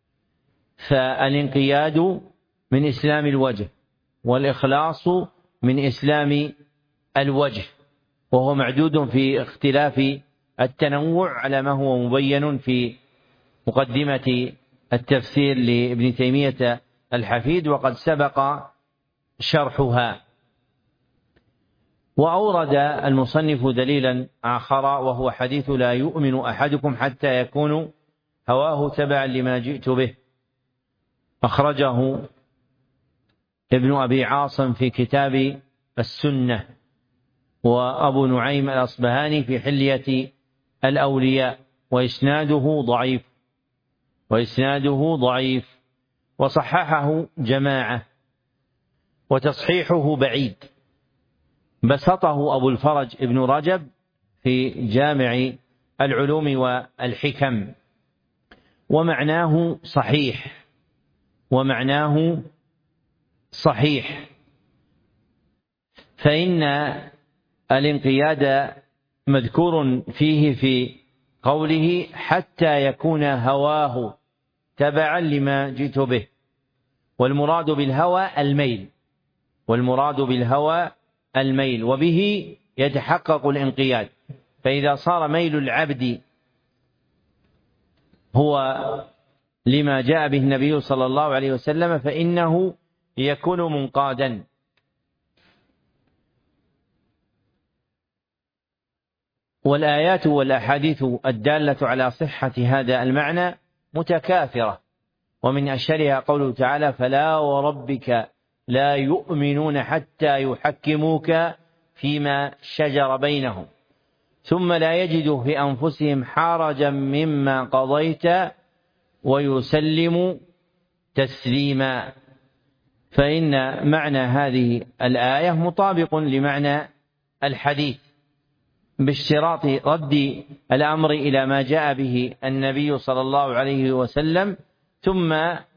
فالانقياد من إسلام الوجه والإخلاص من إسلام الوجه، وهو معدود في اختلاف التنوع على ما هو مبين في مقدمة التفسير لابن تيمية الحفيد وقد سبق شرحها. وأورد المصنف دليلا آخر وهو حديث: لا يؤمن أحدكم حتى يكون هواه تبعا لما جئت به، أخرجه ابن أبي عاصم في كتاب السنة، وأبو نعيم الأصبهاني في حلية الأولياء، وإسناده ضعيف وإسناده ضعيف وصححه جماعة، وتصحيحه بعيد، بسطه أبو الفرج ابن رجب في جامع العلوم والحكم، ومعناه صحيح ومعناه صحيح فإن الانقياد مذكور فيه في قوله: حتى يكون هواه تبعا لما جئت به، والمراد بالهوى الميل والمراد بالهوى الميل وبه يتحقق الانقياد. فإذا صار ميل العبد هو لما جاء به النبي صلى الله عليه وسلم فإنه يكون منقادا. والآيات والأحاديث الدالة على صحة هذا المعنى متكاثرة، ومن أشهرها قوله تعالى: فلا وربك لا يؤمنون حتى يحكموك فيما شجر بينهم ثم لا يجدوا في أنفسهم حرجا مما قضيت ويسلموا تسليما. فإن معنى هذه الآية مطابق لمعنى الحديث باشتراط رد الأمر إلى ما جاء به النبي صلى الله عليه وسلم ثم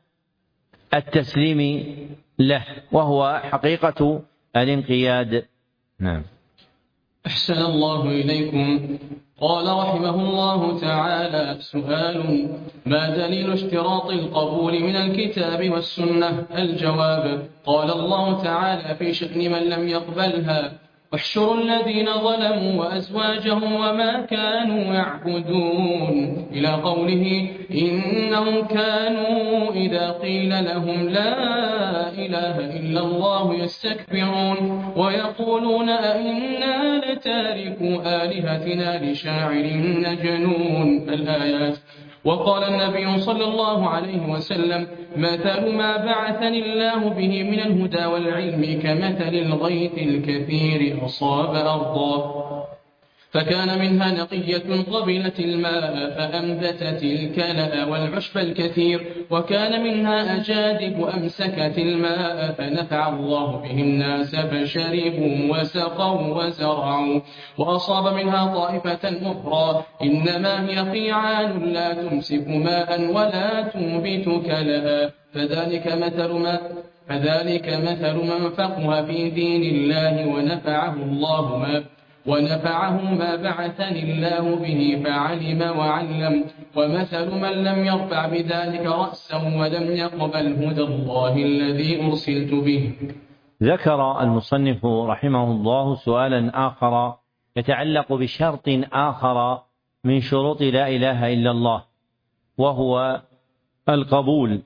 التسليم له، وهو حقيقة الانقياد. نعم. أحسن الله إليكم. قال رحمه الله تعالى: سؤال: ما دليل اشتراط القبول من الكتاب والسنة؟ الجواب: قال الله تعالى في شأن من لم يقبلها: واحشروا الذين ظلموا وأزواجهم وما كانوا يعبدون، إلى قوله: إنهم كانوا إذا قيل لهم لا إله إلا الله يستكبرون ويقولون أئنا لتاركوا آلهتنا لشاعر مجنون. الآيات. وقال النبي صلى الله عليه وسلم: مثل ما بعثني الله به من الهدى والعلم كمثل الغيث الكثير أصاب أرضا فكان منها نقية قبلت الماء فأنبتت الكلأ والعشب الكثير، وكان منها أجادب أمسكت الماء فنفع الله به الناس فشربوا وسقوا وزرعوا، وأصاب منها طائفة أخرى إنما هي قيعان لا تمسك ماء ولا تنبت كلأ، فذلك مثل ما فذلك مثل من فقه في دين الله ونفعه الله ما ونفعه ما بعثني الله به فعلم وعلم، ومثل من لم يرفع بذلك رأسا ولم يقبل هدى الله الذي أرسلت به. ذكر المصنف رحمه الله سؤالا آخر يتعلق بشرط آخر من شروط لا إله إلا الله، وهو القبول،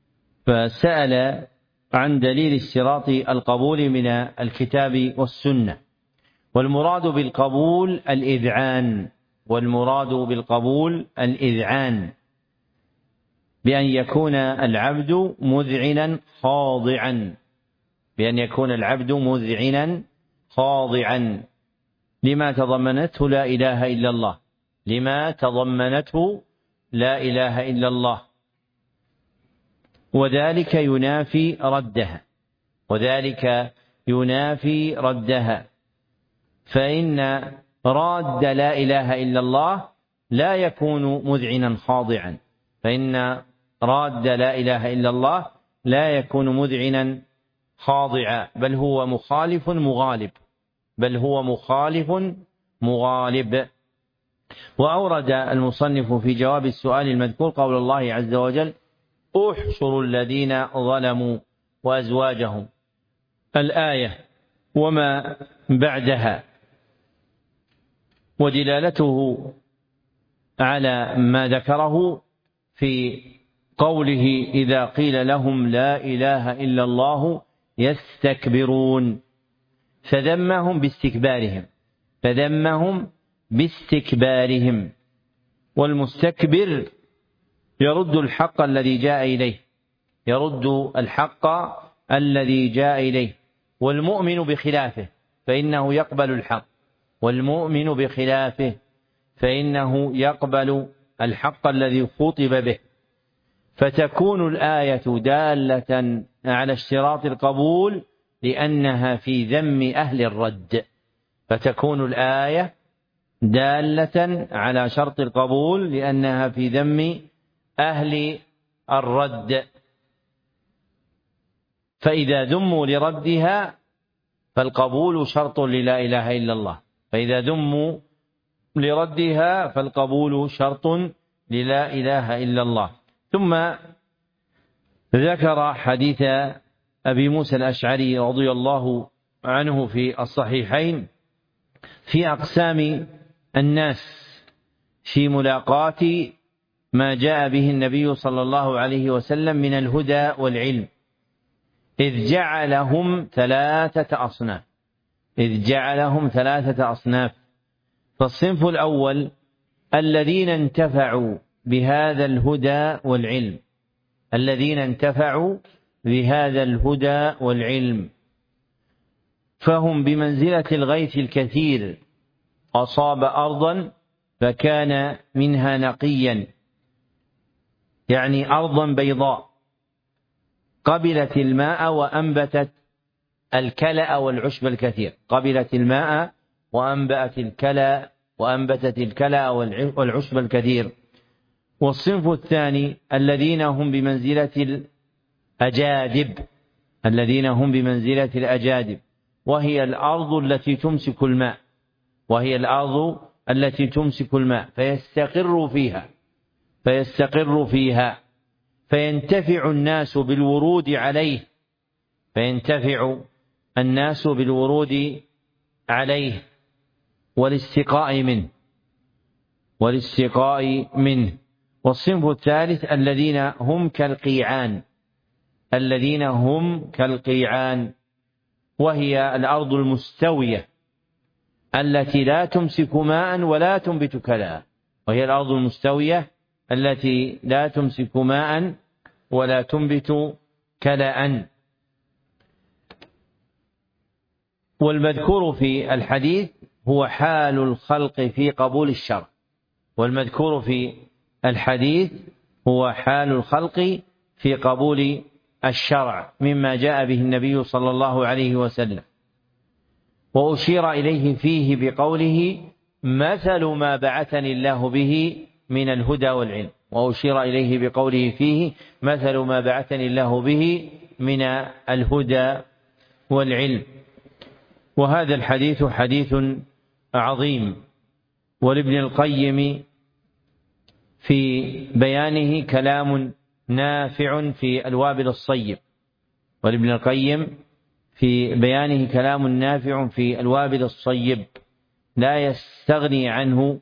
فسأل عن دليل اشتراط القبول من الكتاب والسنة. والمراد بالقبول الإذعان والمراد بالقبول الإذعان بأن يكون العبد مذعنا خاضعا بأن يكون العبد مذعنا خاضعا لما تضمنته لا إله إلا الله لما تضمنته لا إله إلا الله وذلك ينافي ردها وذلك ينافي ردها فإن راد لا إله إلا الله لا يكون مذعنا خاضعا فإن راد لا إله إلا الله لا يكون مذعنا خاضعا بل هو مخالف مغالب بل هو مخالف مغالب. وأورد المصنف في جواب السؤال المذكور قول الله عز وجل: احشروا الذين ظلموا وأزواجهم، الآية وما بعدها، ودلالته على ما ذكره في قوله: إذا قيل لهم لا إله إلا الله يستكبرون، فذمهم باستكبارهم فذمهم باستكبارهم والمستكبر يرد الحق الذي جاء إليه يرد الحق الذي جاء إليه والمؤمن بخلافه فإنه يقبل الحق والمؤمن بخلافه فإنه يقبل الحق الذي خطب به. فتكون الآية دالة على اشتراط القبول لأنها في ذم أهل الرد فتكون الآية دالة على شرط القبول لأنها في ذم أهل الرد، فإذا ذموا لردها فالقبول شرط للا إله إلا الله فإذا ذموا لردها فالقبول شرط للا إله إلا الله. ثم ذكر حديث أبي موسى الأشعري رضي الله عنه في الصحيحين في أقسام الناس في ملاقاة ما جاء به النبي صلى الله عليه وسلم من الهدى والعلم، إذ جعلهم ثلاثة أصناف إذ جعلهم ثلاثة أصناف فالصنف الأول الذين انتفعوا بهذا الهدى والعلم الذين انتفعوا بهذا الهدى والعلم فهم بمنزلة الغيث الكثير أصاب أرضا فكان منها نقيا، يعني أرضا بيضاء قبلت الماء وأنبتت الكلأ والعشب الكثير، قبلت الماء وأنبتت الكلأ وأنبتت الكلأ والعشب الكثير. والصنف الثاني الذين هم بمنزلة الأجادب، الذين هم بمنزلة الأجادب، وهي الأرض التي تمسك الماء، وهي الأرض التي تمسك الماء فيستقر فيها فيستقر فيها فينتفع الناس بالورود عليه فينتفع الناس بالورود عليه والاستقاء منه والاستقاء منه. والصنف الثالث الذين هم كالقيعان، الذين هم كالقيعان، وهي الأرض المستوية التي لا تمسك ماء ولا تنبت كلأ، وهي الأرض المستوية التي لا تمسك ماء ولا تنبت كلأ. والمذكور في الحديث هو حال الخلق في قبول الشرع، والمذكور في الحديث هو حال الخلق في قبول الشرع مما جاء به النبي صلى الله عليه وسلم. وأشير إليه فيه بقوله مثل ما بعثني الله به من الهدى والعلم، وأشير إليه بقوله فيه مثل ما بعثني الله به من الهدى والعلم. وهذا الحديث حديث عظيم، ولابن القيم في بيانه كلام نافع في الوابل الصيب، ولابن القيم في بيانه كلام نافع في الوابل الصيب لا يستغني عنه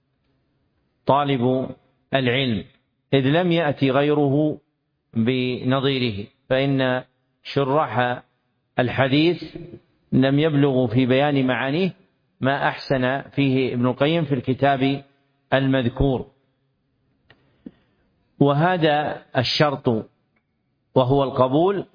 طالب العلم، إذ لم يأتي غيره بنظيره، فإن شراح الحديث لم يبلغوا في بيان معانيه ما أحسن فيه ابن القيم في الكتاب المذكور. وهذا الشرط وهو القبول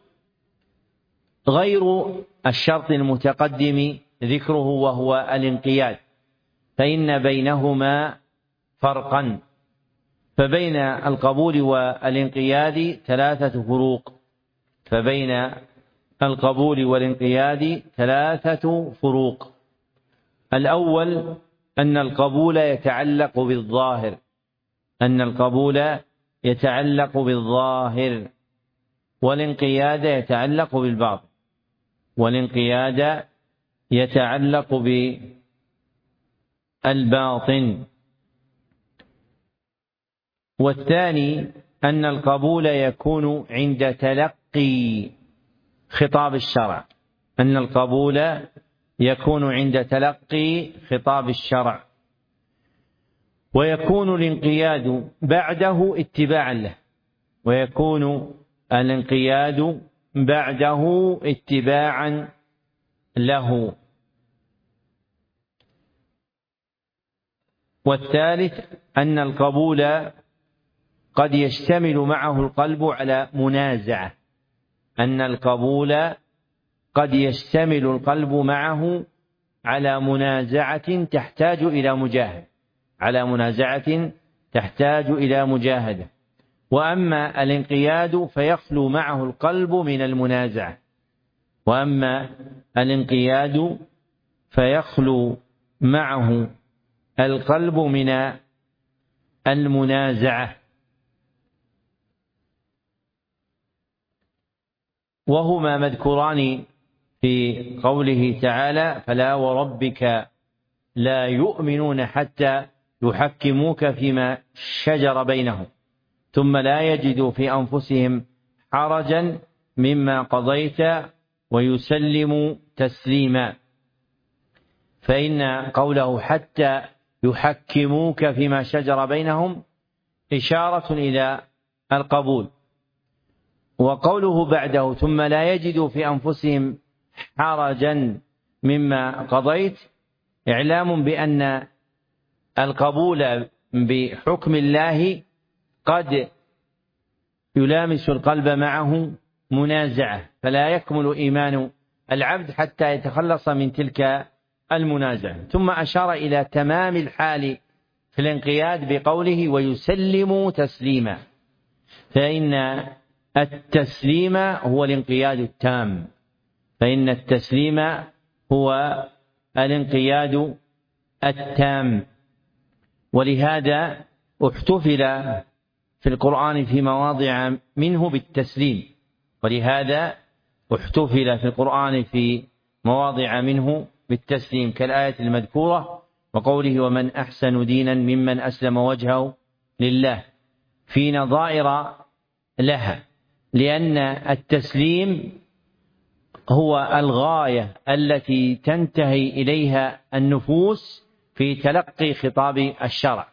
غير الشرط المتقدم ذكره وهو الانقياد، فإن بينهما فرقا، فبين القبول والانقياد ثلاثة فروق فبين القبول والانقياد ثلاثة فروق. الأول أن القبول يتعلق بالظاهر أن القبول يتعلق بالظاهر والانقياد يتعلق بالباطن والانقياد يتعلق بالباطن. والثاني أن القبول يكون عند تلقي خطاب الشرع أن القبول يكون عند تلقي خطاب الشرع ويكون الانقياد بعده اتباعا له ويكون الانقياد بعده اتباعا له. والثالث أن القبول قد يشتمل معه القلب على منازعة أن القبول قد يشتمل القلب معه على منازعة تحتاج إلى مجاهدة على منازعة تحتاج إلى مجاهدة. وأما الانقياد فيخلو معه القلب من المنازعة وأما الانقياد فيخلو معه القلب من المنازعة. وهما مذكوران في قوله تعالى فلا وربك لا يؤمنون حتى يحكموك فيما شجر بينهم ثم لا يجدوا في أنفسهم حرجا مما قضيت ويسلموا تسليما. فإن قوله حتى يحكموك فيما شجر بينهم إشارة إلى القبول، وقوله بعده ثم لا يجدوا في أنفسهم حرجا مما قضيت إعلام بأن القبول بحكم الله قد يلامس القلب معه منازعة، فلا يكمل إيمان العبد حتى يتخلص من تلك المنازعة. ثم أشار إلى تمام الحال في الانقياد بقوله ويسلم تسليما، فإن التسليم هو الانقياد التام، فإن التسليم هو الانقياد التام. ولهذا احتفل في القرآن في مواضع منه بالتسليم، ولهذا احتفل في القرآن في مواضع منه بالتسليم كالآية المذكورة وقوله ومن أحسن دينا ممن أسلم وجهه لله، في نظائر لها، لأن التسليم هو الغاية التي تنتهي إليها النفوس في تلقي خطاب الشرع،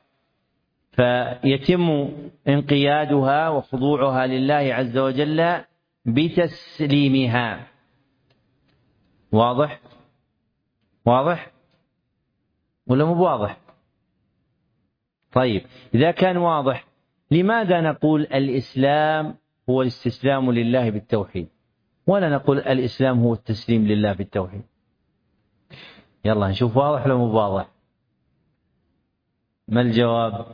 فيتم انقيادها وخضوعها لله عز وجل بتسليمها. واضح؟ واضح ولا مو واضح؟ طيب، إذا كان واضح لماذا نقول الإسلام هو الاستسلام لله بالتوحيد ولا نقول الإسلام هو التسليم لله بالتوحيد؟ يلا نشوف واضح ولا مو واضح. ما الجواب؟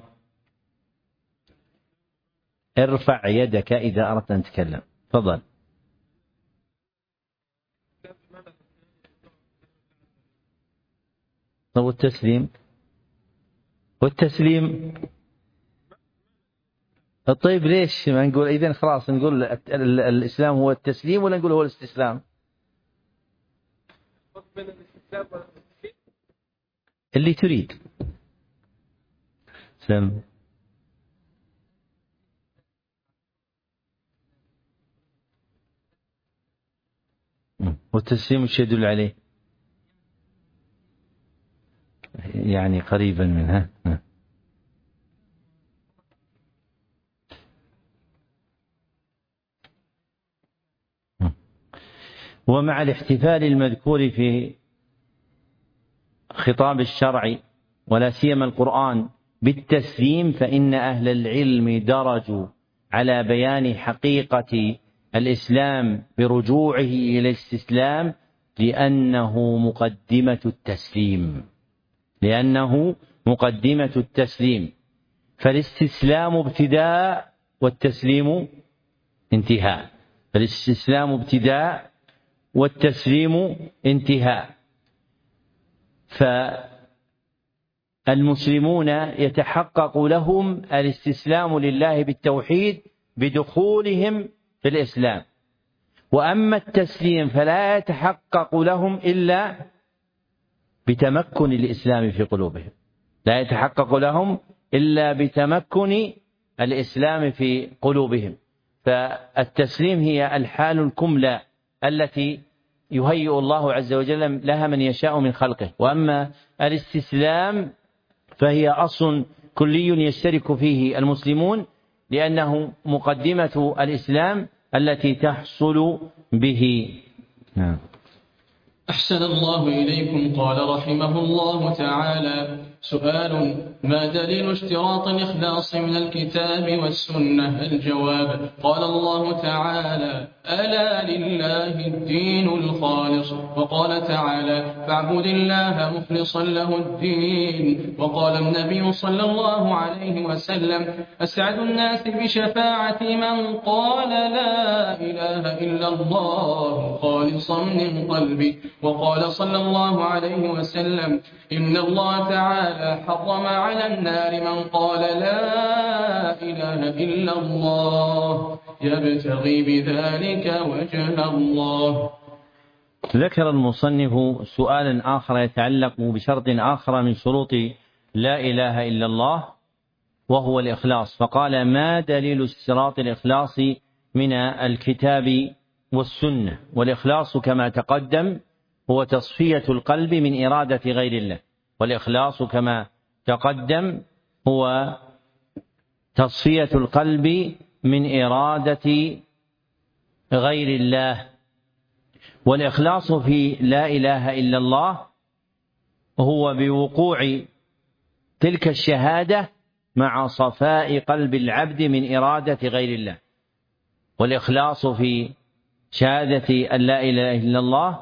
ارفع يدك إذا أردت أن تتكلم. تفضل. طب والتسليم؟ والتسليم طيب ليش ما نقول إذن خلاص نقول الإسلام هو التسليم ولا نقول هو الاستسلام؟ اللي تريد سم. والتسليم وش يدل عليه؟ يعني قريبا منها. ومع الاحتفال المذكور في خطاب الشرع ولا سيما القرآن بالتسليم، فإن أهل العلم درجوا على بيان حقيقة الإسلام برجوعه إلى الاستسلام لأنه مقدمة التسليم، لأنه مقدمة التسليم، فالاستسلام ابتداء والتسليم انتهاء، فالاستسلام ابتداء والتسليم انتهاء. فالمسلمون يتحقق لهم الاستسلام لله بالتوحيد بدخولهم في الإسلام، وأما التسليم فلا يتحقق لهم إلا بتمكن الإسلام في قلوبهم، لا يتحقق لهم إلا بتمكن الإسلام في قلوبهم. فالتسليم هي الحال الكملة التي يهيئ الله عز وجل لها من يشاء من خلقه، وأما الاستسلام فهي أصل كلي يشترك فيه المسلمون لأنه مقدمة الإسلام التي تحصل به. نعم. أحسن الله إليكم. قال رحمه الله تعالى: سؤال: ما دليل اشتراط الإخلاص من الكتاب والسنة؟ الجواب: قال الله تعالى: ألا لله الدين الخالص. وقال تعالى: فاعبد الله مخلصا له الدين. وقال النبي صلى الله عليه وسلم: أسعد الناس بشفاعة من قال لا إله إلا الله خالصا من قلبه. وقال صلى الله عليه وسلم: إن الله تعالى حرم على النار من قال لا إله إلا الله يبتغي بذلك وجه الله. ذكر المصنف سؤالا آخر يتعلق بشرط آخر من شروط لا إله إلا الله وهو الإخلاص، فقال: ما دليل اشتراط الإخلاص من الكتاب والسنة؟ والإخلاص كما تقدم هو تصفية القلب من إرادة غير الله، والإخلاص كما تقدم هو تصفية القلب من إرادة غير الله. والإخلاص في لا إله إلا الله هو بوقوع تلك الشهادة مع صفاء قلب العبد من إرادة غير الله. والإخلاص في شهادة أن لا إله إلا الله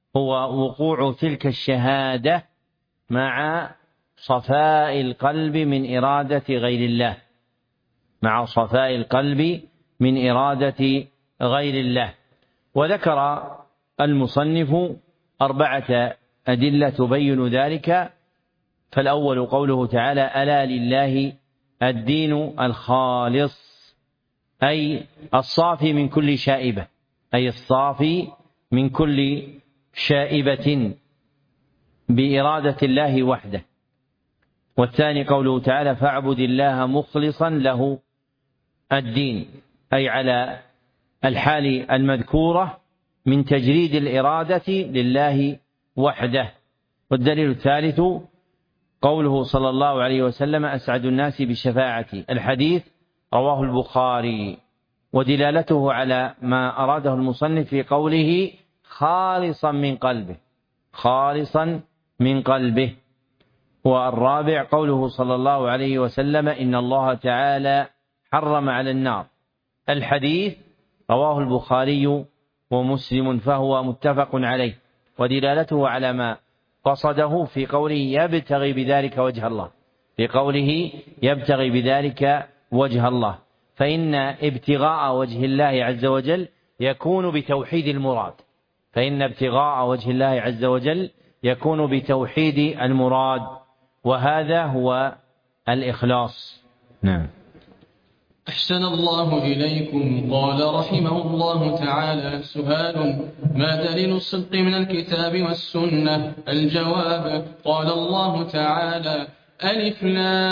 هو وقوع تلك الشهادة مع صفاء القلب من إرادة غير الله، مع صفاء القلب من إرادة غير الله. وذكر المصنف أربعة أدلة تبين ذلك. فالأول قوله تعالى: ألا لله الدين الخالص، أي الصافي من كل شائبة، أي الصافي من كل شائبة بإرادة الله وحده. والثاني قوله تعالى: فاعبد الله مخلصا له الدين، أي على الحال المذكورة من تجريد الإرادة لله وحده. والدليل الثالث قوله صلى الله عليه وسلم: أسعد الناس بشفاعتي، الحديث رواه البخاري، ودلالته على ما أراده المصنف في قوله خالصا من قلبه، خالصا من قلبه. والرابع قوله صلى الله عليه وسلم: إن الله تعالى حرم على النار، الحديث رواه البخاري ومسلم، فهو متفق عليه، ودلالته على ما قصده في قوله يبتغي بذلك وجه الله، في قوله يبتغي بذلك وجه الله، فإن ابتغاء وجه الله عز وجل يكون بتوحيد المراد، فإن ابتغاء وجه الله عز وجل يكون بتوحيد المراد، وهذا هو الإخلاص. نعم. أحسن الله إليكم. قال رحمه الله تعالى: سؤال: ما دليل الصدق من الكتاب والسنة؟ الجواب: قال الله تعالى: ألف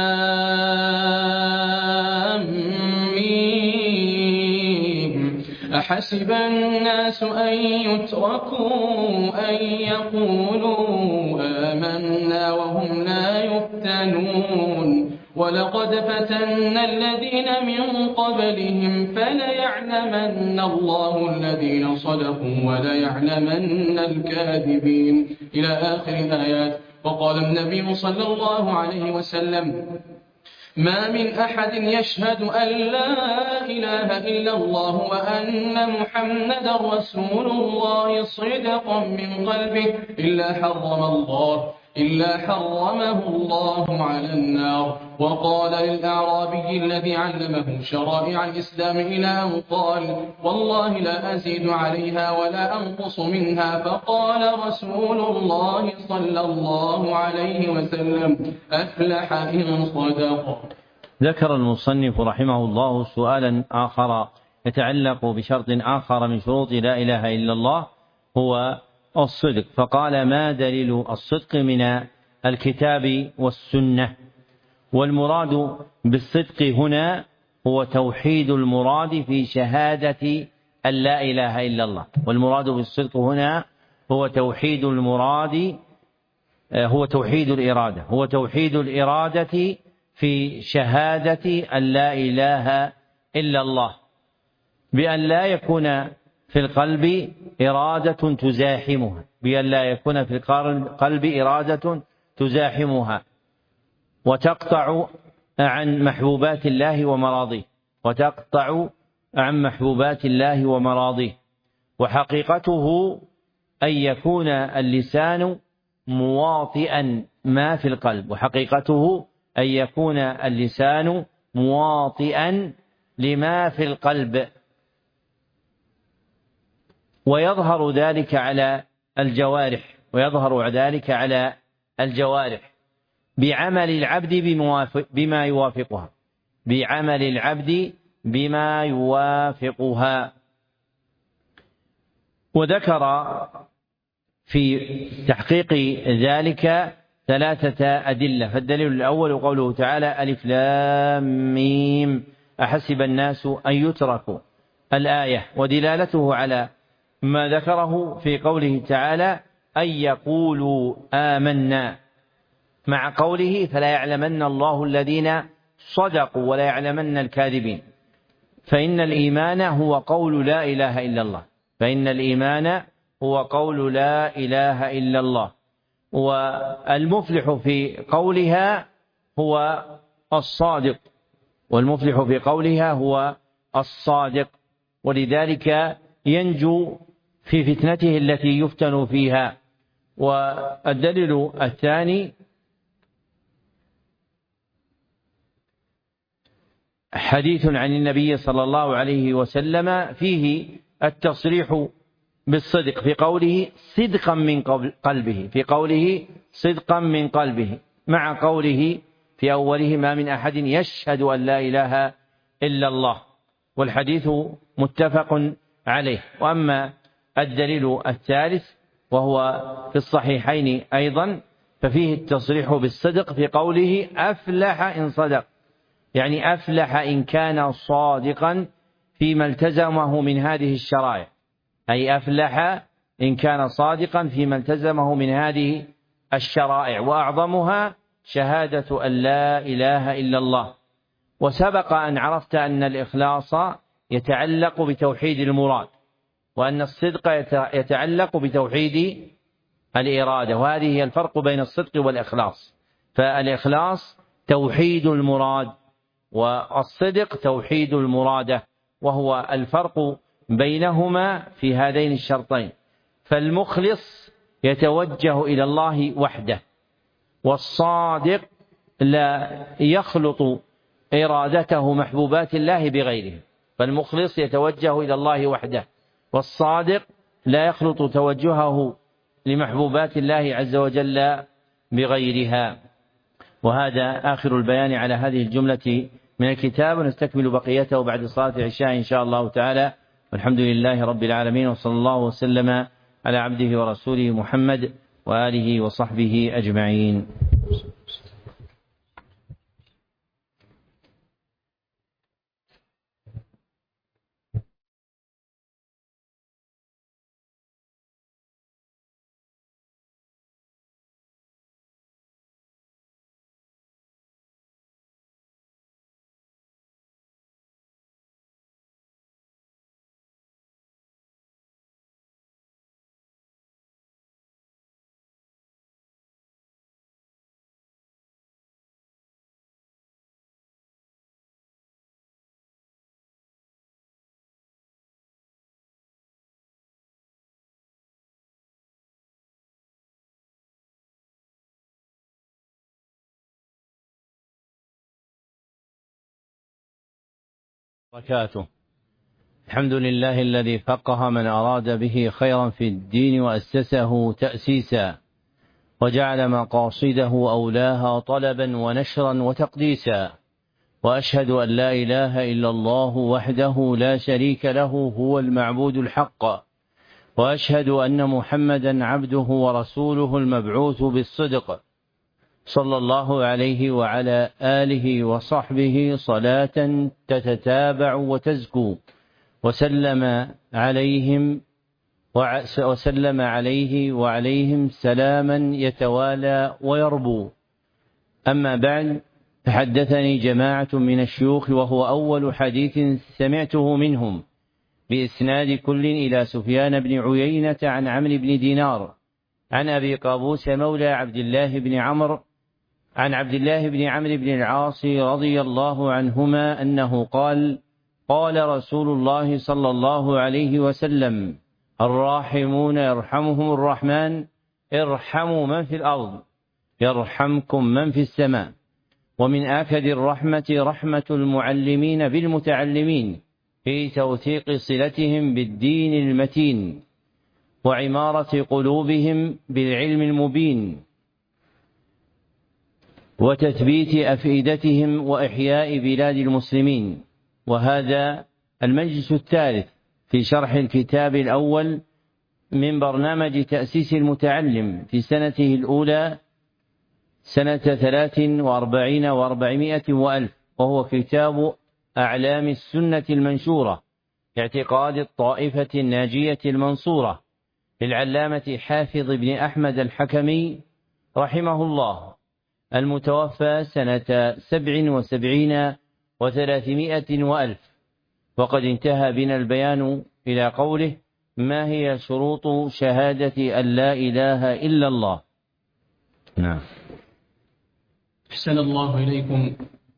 لام ميم أحسب الناس أن يتركوا أن يقولوا آمنا وهم لا يفتنون ولقد فتنا الذين من قبلهم فليعلمن الله الذين صدقوا وليعلمن الكاذبين، إلى آخر الآيات. وقال النبي صلى الله عليه وسلم: ما من أحد يشهد أن لا إله إلا الله وأن محمدا رسول الله صدقا من قلبه إلا حرم الله إلا حرمه الله على النار. وقال للأعرابي الذي علمه شرائع الإسلام إلى أن قال: والله لا أزيد عليها ولا أنقص منها، فقال رسول الله صلى الله عليه وسلم: أفلح إن صدق. ذكر المصنف رحمه الله سؤالا آخر يتعلق بشرط آخر من شروط لا إله إلا الله، هو الصدق، فقال: ما دليل الصدق من الكتاب والسنة؟ والمراد بالصدق هنا هو توحيد المراد في شهادة أن لا إله إلا الله، والمراد بالصدق هنا هو توحيد المراد، هو توحيد الإرادة، هو توحيد الإرادة في شهادة أن لا إله إلا الله، بأن لا يكون في القلب إرادة تزاحمها، بأن لا يكون في القلب إرادة تزاحمها وتقطع عن محبوبات الله ومراضيه، وتقطع عن محبوبات الله ومراضيه. وحقيقته أن يكون اللسان مواطئا ما في القلب، وحقيقته أن يكون اللسان مواطئا لما في القلب، ويظهر ذلك على الجوارح، ويظهر ذلك على الجوارح بعمل العبد بما يوافقها، بعمل العبد بما يوافقها. وذكر في تحقيق ذلك ثلاثة أدلة. فالدليل الأول قوله تعالى: ألف لام ميم أحسب الناس أن يتركوا، الآية، ودلالته على ما ذكره في قوله تعالى: أن يقولوا آمنا، مع قوله: فلا يعلمن الله الذين صدقوا ولا يعلمن الكاذبين. فإن الإيمان هو قول لا إله إلا الله، فإن الإيمان هو قول لا إله إلا الله، والمفلح في قولها هو الصادق، والمفلح في قولها هو الصادق، ولذلك ينجو في فتنته التي يفتن فيها. والدليل الثاني حديث عن النبي صلى الله عليه وسلم فيه التصريح بالصدق في قوله صدقا من قلبه، في قوله صدقا من قلبه، مع قوله في أوله ما من أحد يشهد أن لا إله إلا الله، والحديث متفق عليه. وأما الدليل الثالث وهو في الصحيحين أيضا ففيه التصريح بالصدق في قوله أفلح إن صدق، يعني أفلح إن كان صادقا فيما التزمه من هذه الشرائع، أي أفلح إن كان صادقا فيما التزمه من هذه الشرائع، وأعظمها شهادة أن لا إله إلا الله. وسبق أن عرفت أن الإخلاص يتعلق بتوحيد المراد، وأن الصدق يتعلق بتوحيد الإرادة، وهذه هي الفرق بين الصدق والإخلاص. فالإخلاص توحيد المراد، والصدق توحيد المرادة، وهو الفرق بينهما في هذين الشرطين. فالمخلص يتوجه إلى الله وحده، والصادق لا يخلط إرادته محبوبات الله بغيره. فالمخلص يتوجه إلى الله وحده، والصادق لا يخلط توجهه لمحبوبات الله عز وجل بغيرها. وهذا آخر البيان على هذه الجملة من الكتاب، ونستكمل بقيته بعد صلاة العشاء إن شاء الله تعالى. والحمد لله رب العالمين، وصلى الله وسلم على عبده ورسوله محمد وآله وصحبه أجمعين. بركاته. الحمد لله الذي فقه من أراد به خيرا في الدين وأسسه تأسيسا، وجعل مقاصده أولاها طلبا ونشرا وتقديسا. وأشهد أن لا إله إلا الله وحده لا شريك له هو المعبود الحق، وأشهد أن محمدا عبده ورسوله المبعوث بالصدق، صلى الله عليه وعلى آله وصحبه صلاة تتتابع وتزكو، وسلم عليهم وسلم عليه وعليهم سلاما يتوالى ويربو. أما بعد، فحدثني جماعة من الشيوخ، وهو أول حديث سمعته منهم، بإسناد كل إلى سفيان بن عيينة عن عمرو بن دينار عن أبي قابوس مولى عبد الله بن عمرو عن عبد الله بن عمرو بن العاص رضي الله عنهما أنه قال: قال رسول الله صلى الله عليه وسلم: الراحمون يرحمهم الرحمن، ارحموا من في الأرض يرحمكم من في السماء. ومن آكد الرحمة رحمة المعلمين بالمتعلمين في توثيق صلتهم بالدين المتين، وعمارة قلوبهم بالعلم المبين، وتثبيت أفئدتهم وإحياء بلاد المسلمين. وهذا المجلس الثالث في شرح الكتاب الأول من برنامج تأسيس المتعلم في سنته الأولى سنة ثلاث وأربعين وأربعمائة وألف، وهو كتاب أعلام السنة المنشورة اعتقاد الطائفة الناجية المنصورة للعلامة حافظ بن أحمد الحكمي رحمه الله، المتوفى سنة سبع وسبعين وثلاثمائة وألف. وقد انتهى بنا البيان إلى قوله: ما هي شروط شهادة أن لا إله إلا الله؟ نعم. أحسن الله إليكم.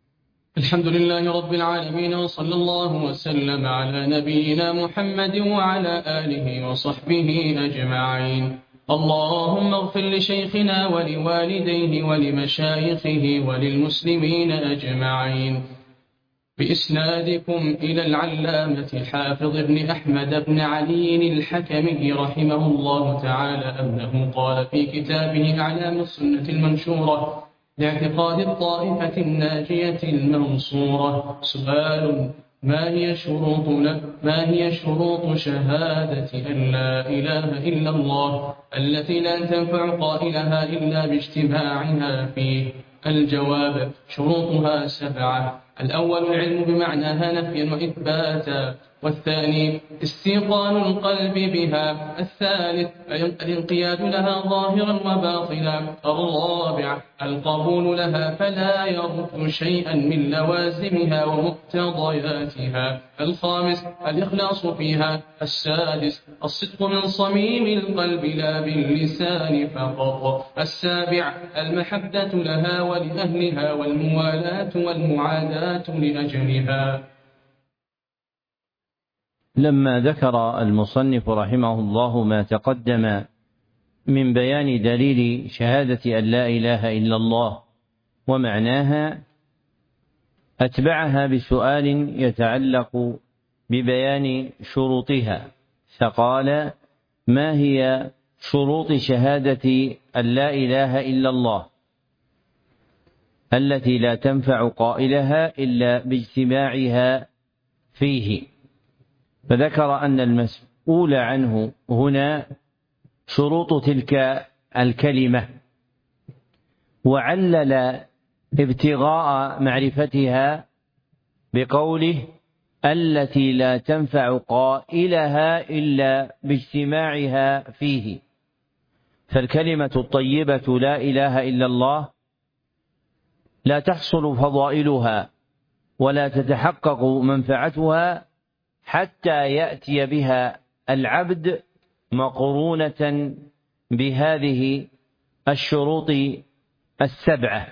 الحمد لله رب العالمين، وصلى الله وسلم على نبينا محمد وعلى آله وصحبه أجمعين. اللهم اغفر لشيخنا ولوالديه ولمشايخه وللمسلمين أجمعين. بإسنادكم إلى العلامة حافظ بن أحمد بن علي الحكمي رحمه الله تعالى أنه قال في كتابه أعلام السنة المنشورة لاعتقاد الطائفة الناجية المنصورة: سؤال: ما هي شروط ما هي شروط شهادة أن لا إله إلا الله التي لا تنفع قائلها إلا باجتماعها فيه؟ الجواب: شروطها سبعة. الأول العلم بمعناها نفيا وإثباتا، والثاني استيقان القلب بها، الثالث الانقياد لها ظاهرا وباطنا، الرابع القبول لها فلا يرد شيئا من لوازمها ومقتضياتها، الخامس الإخلاص فيها، السادس الصدق من صميم القلب لا باللسان فقط، السابع المحبة لها ولأهلها والموالاة والمعاداة لأجلها. لما ذكر المصنف رحمه الله ما تقدم من بيان دليل شهادة أن لا إله إلا الله ومعناها، أتبعها بسؤال يتعلق ببيان شروطها، فقال: ما هي شروط شهادة أن لا إله إلا الله التي لا تنفع قائلها إلا باجتماعها فيه؟ فذكر أن المسؤول عنه هنا شروط تلك الكلمة، وعلل ابتغاء معرفتها بقوله: التي لا تنفع قائلها إلا باجتماعها فيه. فالكلمة الطيبة لا إله إلا الله لا تحصل فضائلها ولا تتحقق منفعتها حتى يأتي بها العبد مقرونة بهذه الشروط السبعة.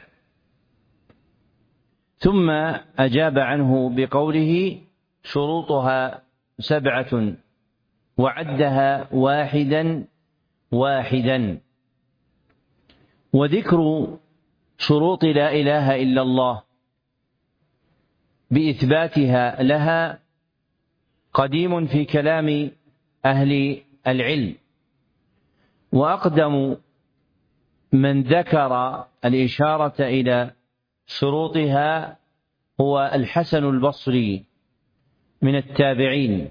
ثم أجاب عنه بقوله: شروطها سبعة، وعدها واحدا واحدا. وذكر شروط لا إله إلا الله بإثباتها لها قديم في كلام أهل العلم، وأقدم من ذكر الإشارة إلى شروطها هو الحسن البصري من التابعين.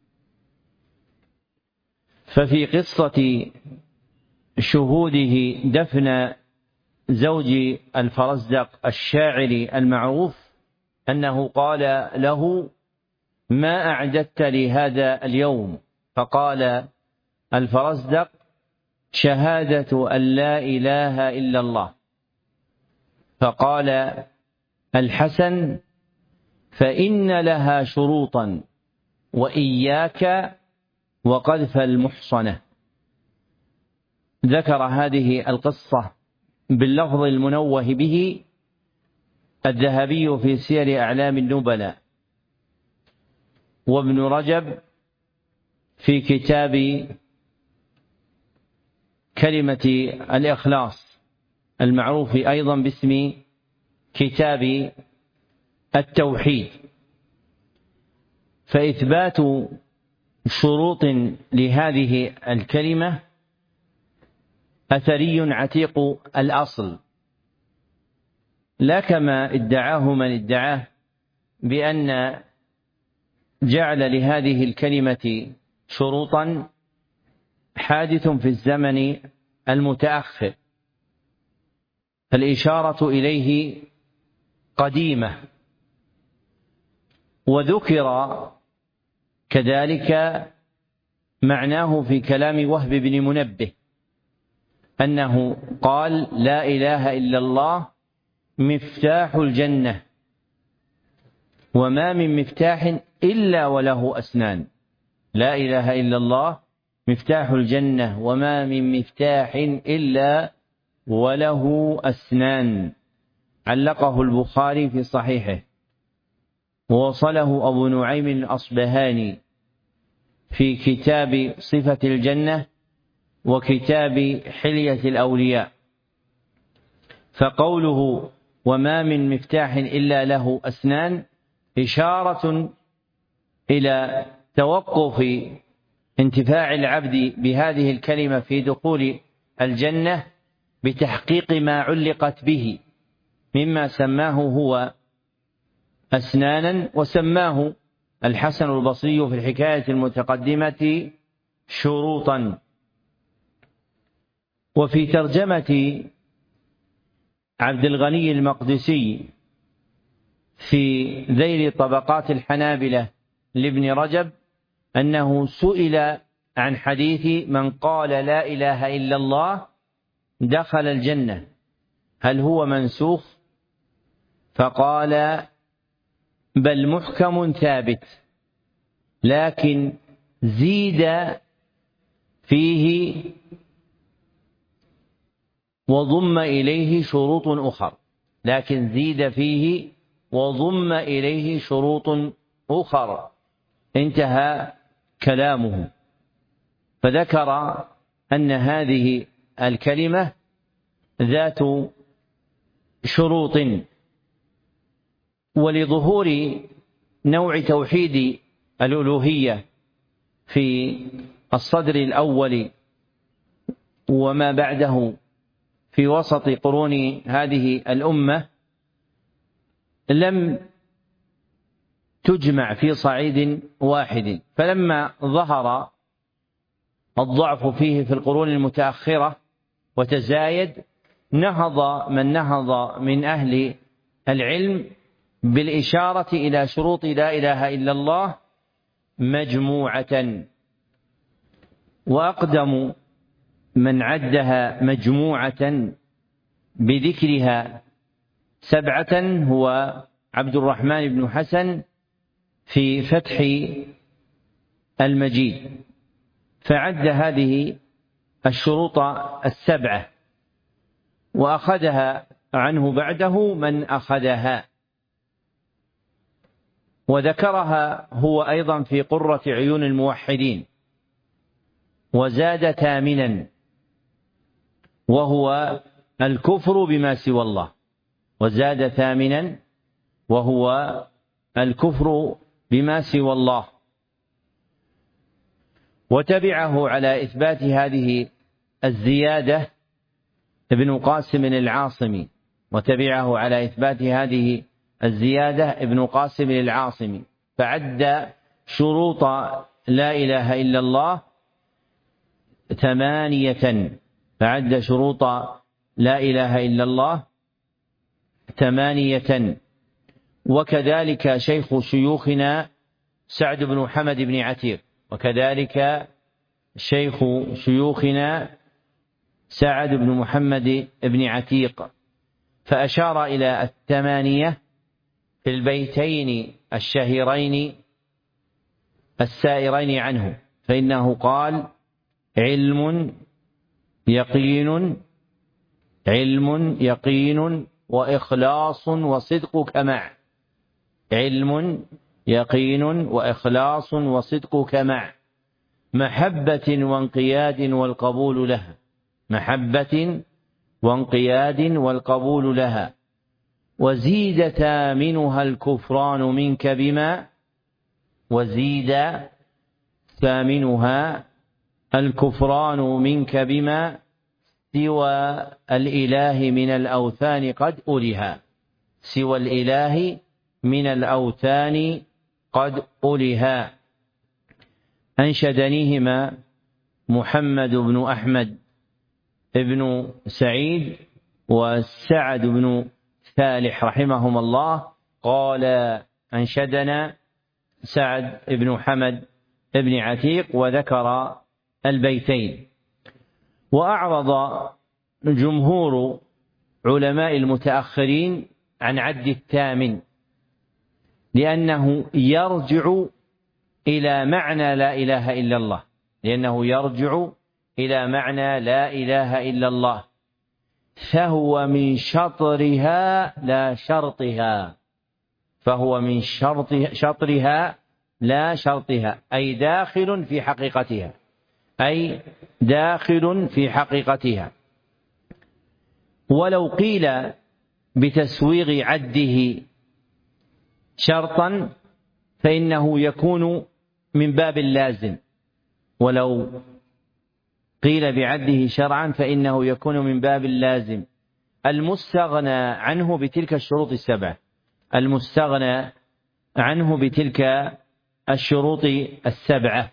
ففي قصة شهوده دفن زوج الفرزدق الشاعر المعروف أنه قال له: ما أعددت لهذا اليوم؟ فقال الفرزدق: شهادة أن لا إله إلا الله. فقال الحسن: فإن لها شروطا، وإياك وقذف المحصنة. ذكر هذه القصة باللفظ المنوه به الذهبي في سير أعلام النبلاء، وابن رجب في كتاب كلمة الإخلاص المعروف أيضا باسم كتاب التوحيد. فإثبات شروط لهذه الكلمة أثري عتيق الأصل، لا كما ادعاه من ادعاه بأن جعل لهذه الكلمة شروطا حادث في الزمن المتأخر. فالإشارة إليه قديمة. وذكر كذلك معناه في كلام وهب بن منبه أنه قال: لا إله إلا الله مفتاح الجنة، وما من مفتاح إلا وله أسنان. لا إله إلا الله مفتاح الجنة، وما من مفتاح إلا وله أسنان. علقه البخاري في صحيحه. ووصله أبو نعيم الأصبهاني في كتاب صفة الجنة وكتاب حلية الأولياء. فقوله وما من مفتاح إلا له أسنان إشارة إلى توقف انتفاع العبد بهذه الكلمة في دخول الجنة بتحقيق ما علقت به مما سماه هو أسنانا، وسماه الحسن البصري في الحكاية المتقدمة شروطا. وفي ترجمة عبد الغني المقدسي في ذيل طبقات الحنابلة لابن رجب أنه سئل عن حديث من قال لا إله إلا الله دخل الجنة هل هو منسوخ؟ فقال بل محكم ثابت، لكن زيد فيه وضم إليه شروط أخر لكن زيد فيه وضم إليه شروط أخر انتهى كلامه. فذكر أن هذه الكلمة ذات شروط. ولظهور نوع توحيد الألوهية في الصدر الأول وما بعده في وسط قرون هذه الأمة لم تجمع في صعيد واحد، فلما ظهر الضعف فيه في القرون المتأخرة وتزايد نهض من نهض من أهل العلم بالإشارة إلى شروط لا إله إلا الله مجموعة، وأقدم من عدها مجموعة بذكرها سبعة هو عبد الرحمن بن حسن في فتح المجيد، فعد هذه الشروط السبعة وأخذها عنه بعده من أخذها، وذكرها هو أيضا في قرة عيون الموحدين، وزاد ثامنا وهو الكفر بما سوى الله، وزاد ثامنا وهو الكفر بما سوى الله. وتبعه على إثبات هذه الزيادة ابن قاسم العاصمي، وتبعه على إثبات هذه الزيادة ابن قاسم العاصمي، فعد شروط لا إله إلا الله ثمانية، فعد شروط لا إله إلا الله ثمانية. وكذلك شيخ شيوخنا سعد بن محمد بن عتيق، وكذلك شيخ شيوخنا سعد بن محمد بن عتيق، فأشار إلى الثمانية في البيتين الشهيرين السائرين عنه، فإنه قال علم يقين علم يقين وإخلاص وصدقك مع، علم يقين وإخلاص وصدقك مع محبة وانقياد والقبول لها، محبة وانقياد والقبول لها. وزيد ثامنها الكفران منك بما، وزيد ثامنها الكفران منك بما سوى الإله من الأوثان قد ألها، سوى الإله من الأوثان قد ألها. أنشدنيهما محمد بن أحمد بن سعيد وسعد بن ثالح رحمهما الله، قال أنشدنا سعد بن حمد بن عتيق، وذكر البيتين. وأعرض جمهور علماء المتأخرين عن عد الثامن لأنه يرجع إلى معنى لا إله إلا الله، لأنه يرجع إلى معنى لا إله إلا الله، فهو من شطرها لا شرطها، فهو من شرط شطرها لا شرطها، أي داخل في حقيقتها، أي داخل في حقيقتها. ولو قيل بتسويغ عده شرطا فإنه يكون من باب اللازم، ولو قيل بعده شرعا فإنه يكون من باب اللازم المستغنى عنه بتلك الشروط السبعة، المستغنى عنه بتلك الشروط السبعة.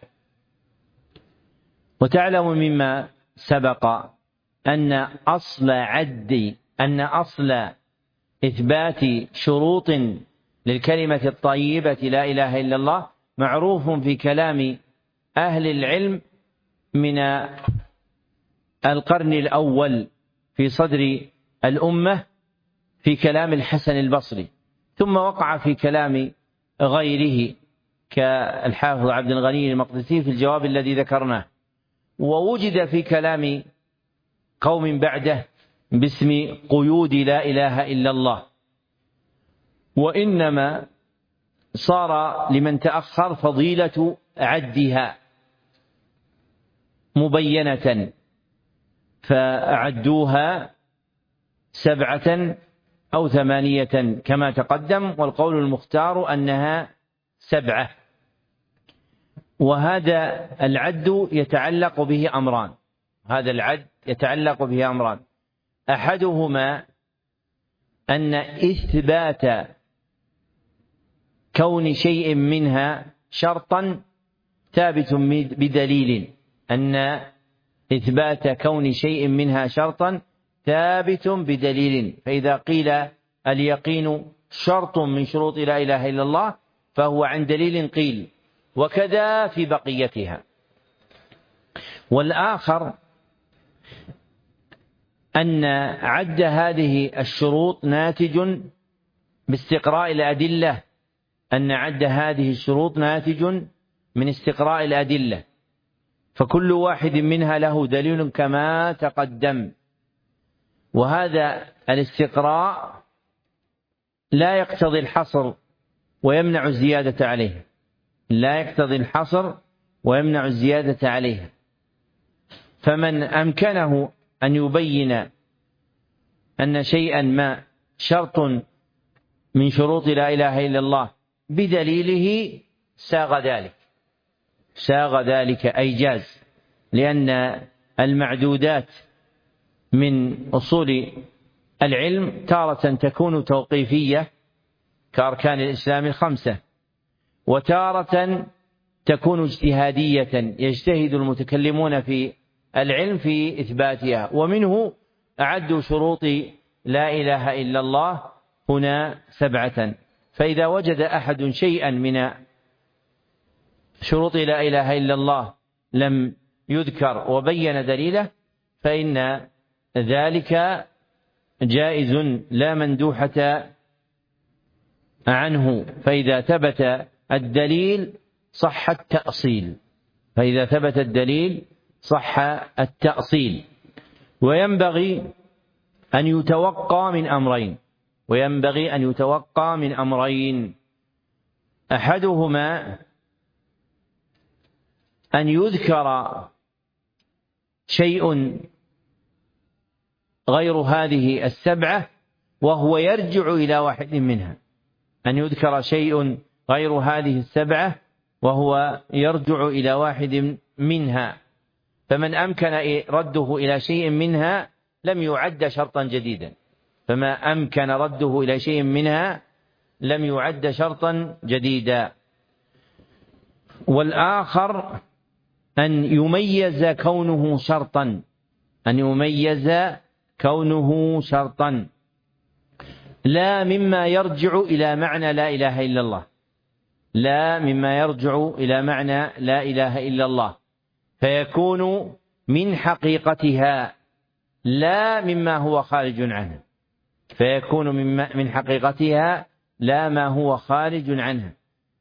وتعلم مما سبق أن أصل عد أن أصل إثبات شروط للكلمة الطيبة لا إله إلا الله معروف في كلام أهل العلم من القرن الأول في صدر الأمة في كلام الحسن البصري، ثم وقع في كلام غيره كالحافظ عبد الغني المقدسي في الجواب الذي ذكرناه، ووجد في كلام قوم بعده باسم قيود لا إله إلا الله. وإنما صار لمن تأخر فضيلة عدها مبينة، فعدوها سبعة أو ثمانية كما تقدم، والقول المختار أنها سبعة. وهذا العد يتعلق به أمران، هذا العد يتعلق به أمران، أحدهما أن إثبات كون شيء منها شرطا ثابت بدليل، أن إثبات كون شيء منها شرطا ثابت بدليل، فإذا قيل اليقين شرط من شروط لا إله إلا الله فهو عن دليل قيل، وكذا في بقيتها. والآخر أن عد هذه الشروط ناتج باستقراء الأدلة، أن عد هذه الشروط ناتج من استقراء الأدلة، فكل واحد منها له دليل كما تقدم، وهذا الاستقراء لا يقتضي الحصر ويمنع الزيادة عليه، لا يقتضي الحصر ويمنع الزيادة عليه. فمن أمكنه أن يبين أن شيئا ما شرط من شروط لا إله إلا الله بدليله ساغ ذلك، ساغ ذلك أي جاز، لأن المعدودات من أصول العلم تارة تكون توقيفية كأركان الإسلام الخمسة، وتارة تكون اجتهادية يجتهد المتكلمون في العلم في إثباتها، ومنه أعد شروط لا إله إلا الله هنا سبعة. فإذا وجد أحد شيئا من شروط لا إله إلا الله لم يذكر وبين دليله فإن ذلك جائز لا مندوحة عنه، فإذا ثبت الدليل صح التأصيل، فإذا ثبت الدليل صح التأصيل. وينبغي أن يتوقى من أمرين، وينبغي أن يتوقى من أمرين أحدهما أن يذكر شيء غير هذه السبعة وهو يرجع إلى واحد منها، أن يذكر شيء غير هذه السبعة وهو يرجع إلى واحد منها، فمن أمكن رده إلى شيء منها لم يعد شرطا جديدا، فما أمكن رده إلى شيء منها لم يعد شرطا جديدا. والآخر أن يميز كونه شرطا، أن يميز كونه شرطا لا مما يرجع إلى معنى لا إله إلا الله، لا مما يرجع إلى معنى لا إله إلا الله، فيكون من حقيقتها لا مما هو خارج عنها، فيكون من حقيقتها لا ما هو خارج عنها.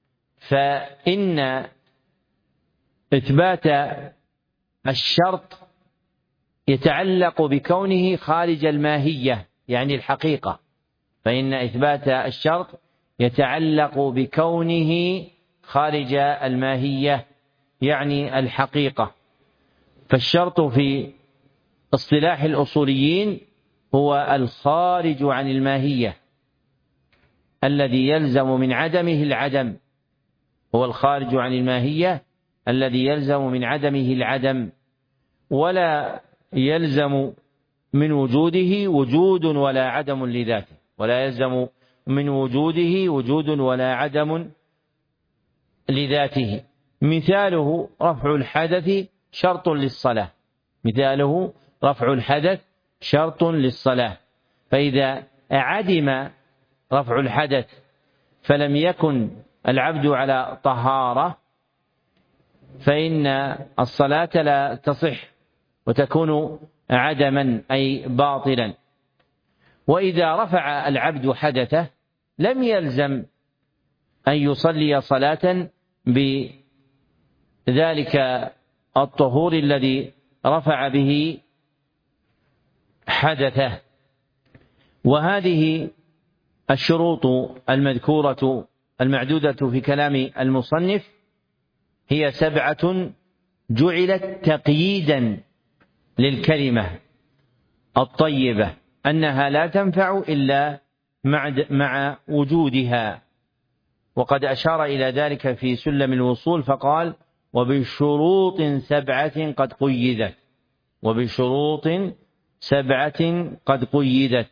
فإن إثبات الشرط يتعلق بكونه خارج الماهية يعني الحقيقة، فإن إثبات الشرط يتعلق بكونه خارج الماهية يعني الحقيقة. فالشرط في اصطلاح الأصوليين هو الخارج عن الماهية الذي يلزم من عدمه العدم، هو الخارج عن الماهية الذي يلزم من عدمه العدم، ولا يلزم من وجوده وجود ولا عدم لذاته، ولا يلزم من وجوده وجود ولا عدم لذاته. مثاله رفع الحدث شرط للصلاة، مثاله رفع الحدث شرط للصلاة. فإذا عدم رفع الحدث فلم يكن العبد على طهارة فإن الصلاة لا تصح وتكون عدما أي باطلا. وإذا رفع العبد حدثه لم يلزم أن يصلي صلاة بذلك الطهور الذي رفع به حدثه. وهذه الشروط المذكورة المعدودة في كلام المصنف هي سبعة جعلت تقييدا للكلمة الطيبة أنها لا تنفع إلا مع وجودها، وقد أشار إلى ذلك في سلم الوصول فقال: وبشروط سبعة قد قيدت، وبشروط سبعة قد قيدت،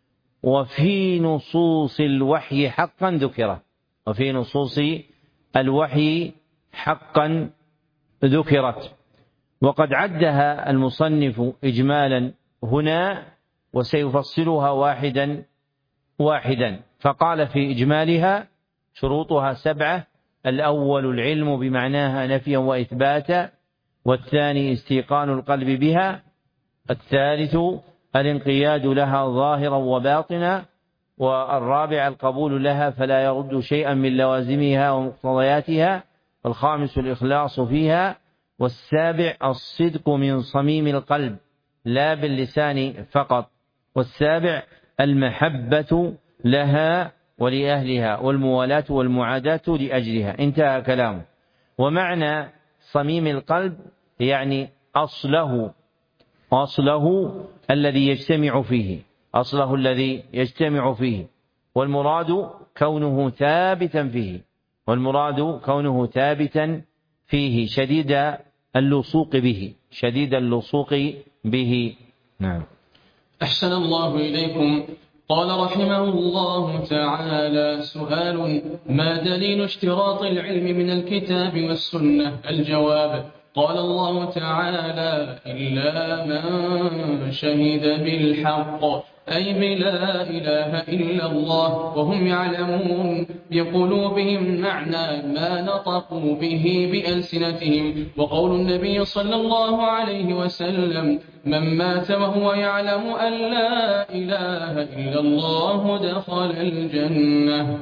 وفي نصوص الوحي حقا ذكرت، وفي نصوص الوحي حقا ذكرت. وقد عدها المصنف إجمالا هنا وسيفصلها واحدا واحدا، فقال في إجمالها: شروطها سبعة: الأول العلم بمعناها نفيا وإثباتا، والثاني استيقان القلب بها، الثالث الانقياد لها ظاهرا وباطنا، والرابع القبول لها فلا يرد شيئا من لوازمها ومقتضياتها، والخامس الإخلاص فيها، والسابع الصدق من صميم القلب لا باللسان فقط، والسابع المحبة لها ولأهلها والموالاة والمعاداة لأجلها. انتهى كلامه. ومعنى صميم القلب يعني أصله أصله الذي يجتمع فيه أصله الذي يجتمع فيه والمراد كونه ثابتا فيه والمراد كونه ثابتا فيه شديد اللصوق به شديد اللصوق به. نعم. أحسن الله إليكم. قال رحمه الله تعالى: سؤال: ما دليل اشتراط العلم من الكتاب والسنة؟ الجواب: قال الله تعالى: إلا من شهد بالحق، أي بلا إله إلا الله، وهم يعلمون بقلوبهم معنى ما نطقوا به بألسنتهم. وقول النبي صلى الله عليه وسلم: من مات وهو يعلم أن لا إله إلا الله دخل الجنة.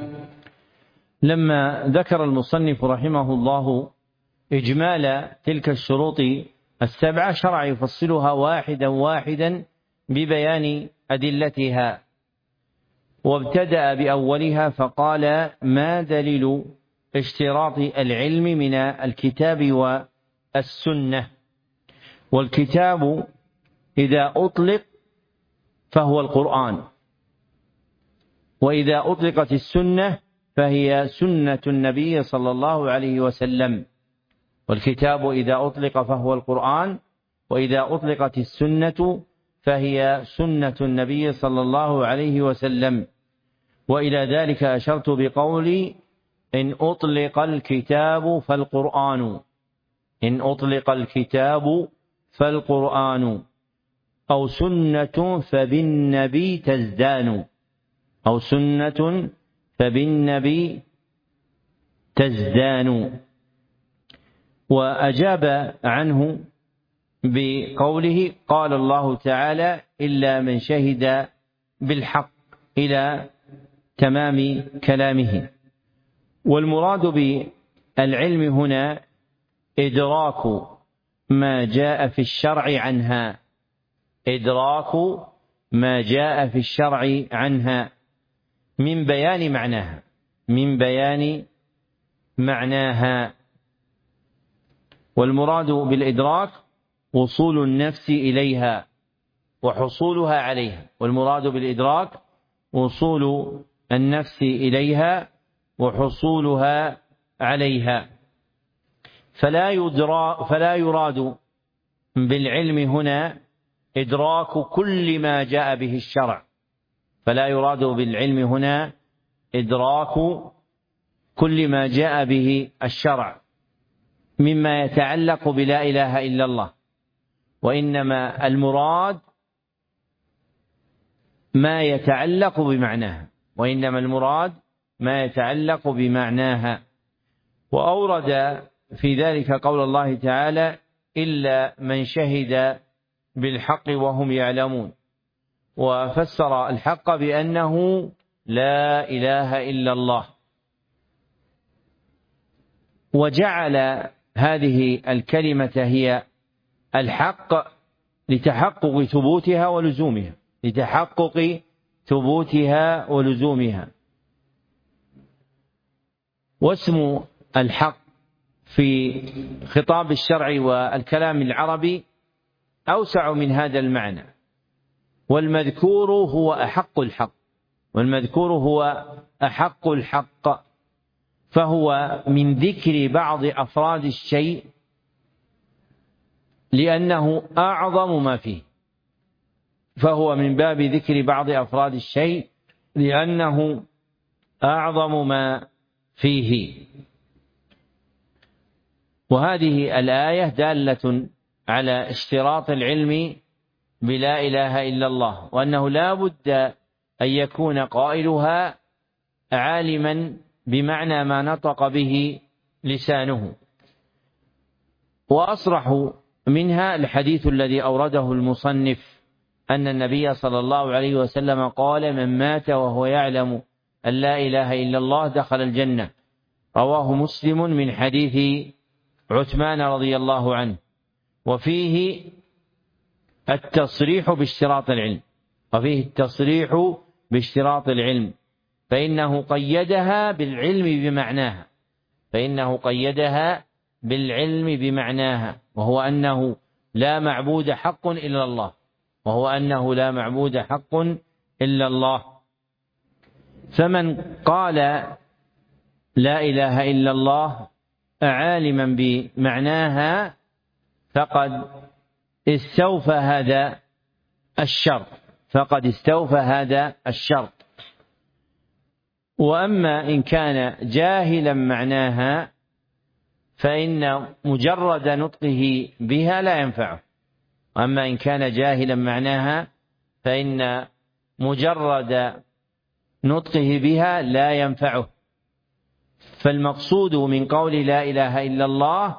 لما ذكر المصنف رحمه الله إجمال تلك الشروط السبعة شرع يفصلها واحدا واحدا ببيان أدلتها، وابتدأ بأولها فقال: ما دليل اشتراط العلم من الكتاب والسنة؟ والكتاب إذا أطلق فهو القرآن، وإذا أطلقت السنة فهي سنة النبي صلى الله عليه وسلم. والكتاب إذا أطلق فهو القرآن، وإذا أطلقت السنة فهي سنة النبي صلى الله عليه وسلم. وإلى ذلك أشرت بقولي: إن أطلق الكتاب فالقرآن، إن أطلق الكتاب فالقرآن، أو سنة فبالنبي تزدان، أو سنة فبالنبي تزدان. وأجاب عنه بقوله: قال الله تعالى: إلا من شهد بالحق، إلى تمام كلامه. والمراد بالعلم هنا إدراك ما جاء في الشرع عنها، إدراك ما جاء في الشرع عنها من بيان معناها، من بيان معناها. والمراد بالإدراك وصول النفس إليها وحصولها عليها، والمراد بالإدراك وصول النفس إليها وحصولها عليها. فلا يدرى فلا يراد بالعلم هنا إدراك كل ما جاء به الشرع، فلا يراد بالعلم هنا إدراك كل ما جاء به الشرع مما يتعلق بلا إله إلا الله، وإنما المراد ما يتعلق بمعناها وإنما المراد ما يتعلق بمعناها. وأورد في ذلك قول الله تعالى: إلا من شهد بالحق وهم يعلمون، وفسر الحق بأنه لا إله إلا الله، وجعل هذه الكلمة هي الحق لتحقق ثبوتها ولزومها لتحقق ثبوتها ولزومها. واسم الحق في خطاب الشرع والكلام العربي أوسع من هذا المعنى، والمذكور هو أحق الحق والمذكور هو أحق الحق فهو من ذكر بعض أفراد الشيء لأنه أعظم ما فيه فهو من باب ذكر بعض أفراد الشيء لأنه أعظم ما فيه. وهذه الآية دالة على اشتراط العلم بلا إله إلا الله، وأنه لا بد أن يكون قائلها عالما بمعنى ما نطق به لسانه. وأصرح منها الحديث الذي أورده المصنف أن النبي صلى الله عليه وسلم قال: من مات وهو يعلم أن لا إله إلا الله دخل الجنة، رواه مسلم من حديث عثمان رضي الله عنه. وفيه التصريح باشتراط العلم وفيه التصريح باشتراط العلم فإنه قيدها بالعلم بمعناها فإنه قيدها بالعلم بمعناها وهو أنه لا معبود حق إلا الله وهو أنه لا معبود حق إلا الله. فمن قال لا إله إلا الله عالما بمعناها فقد استوفى هذا الشرط فقد استوفى هذا الشرط. وأما إن كان جاهلا معناها فإن مجرد نطقه بها لا ينفعه وأما إن كان جاهلا معناها فإن مجرد نطقه بها لا ينفعه. فالمقصود من قول لا إله إلا الله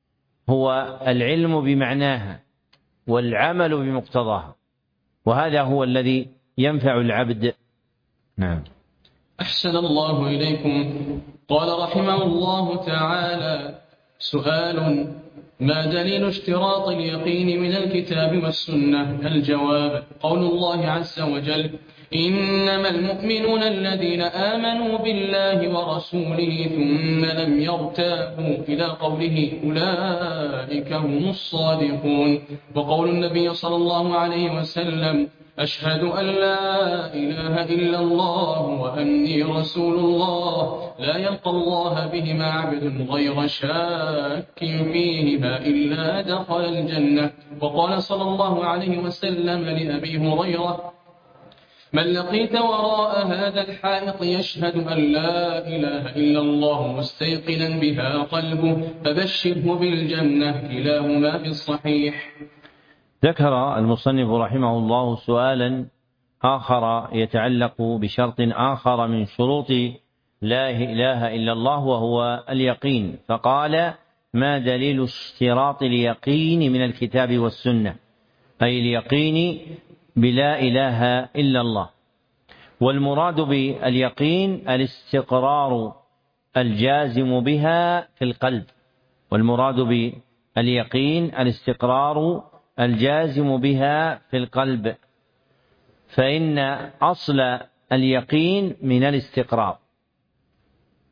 هو العلم بمعناها والعمل بمقتضاها، وهذا هو الذي ينفع العبد. نعم. أحسن الله إليكم. قال رحمه الله تعالى: سؤال: ما دليل اشتراط اليقين من الكتاب والسنة؟ الجواب: قول الله عز وجل: إنما المؤمنون الذين آمنوا بالله ورسوله ثم لم يرتابوا، إلى قوله: أولئك هم الصادقون. وقول النبي صلى الله عليه وسلم: أشهد أن لا إله إلا الله وأني رسول الله، لا يلقى الله بهما عبد غير شاك فيهما إلا دخل الجنة. وقال صلى الله عليه وسلم لأبي هريرة: من لقيت وراء هذا الحائط يشهد أن لا إله إلا الله مستيقنا بها قلبه فبشره بالجنة. كلاهما في الصحيح. ذكر المصنف رحمه الله سؤالا آخر يتعلق بشرط آخر من شروط لا إله إلا الله وهو اليقين، فقال: ما دليل اشتراط اليقين من الكتاب والسنة؟ أي اليقين بلا إله إلا الله. والمراد باليقين الاستقرار الجازم بها في القلب والمراد باليقين الاستقرار الجازم بها في القلب، فإن أصل اليقين من الاستقرار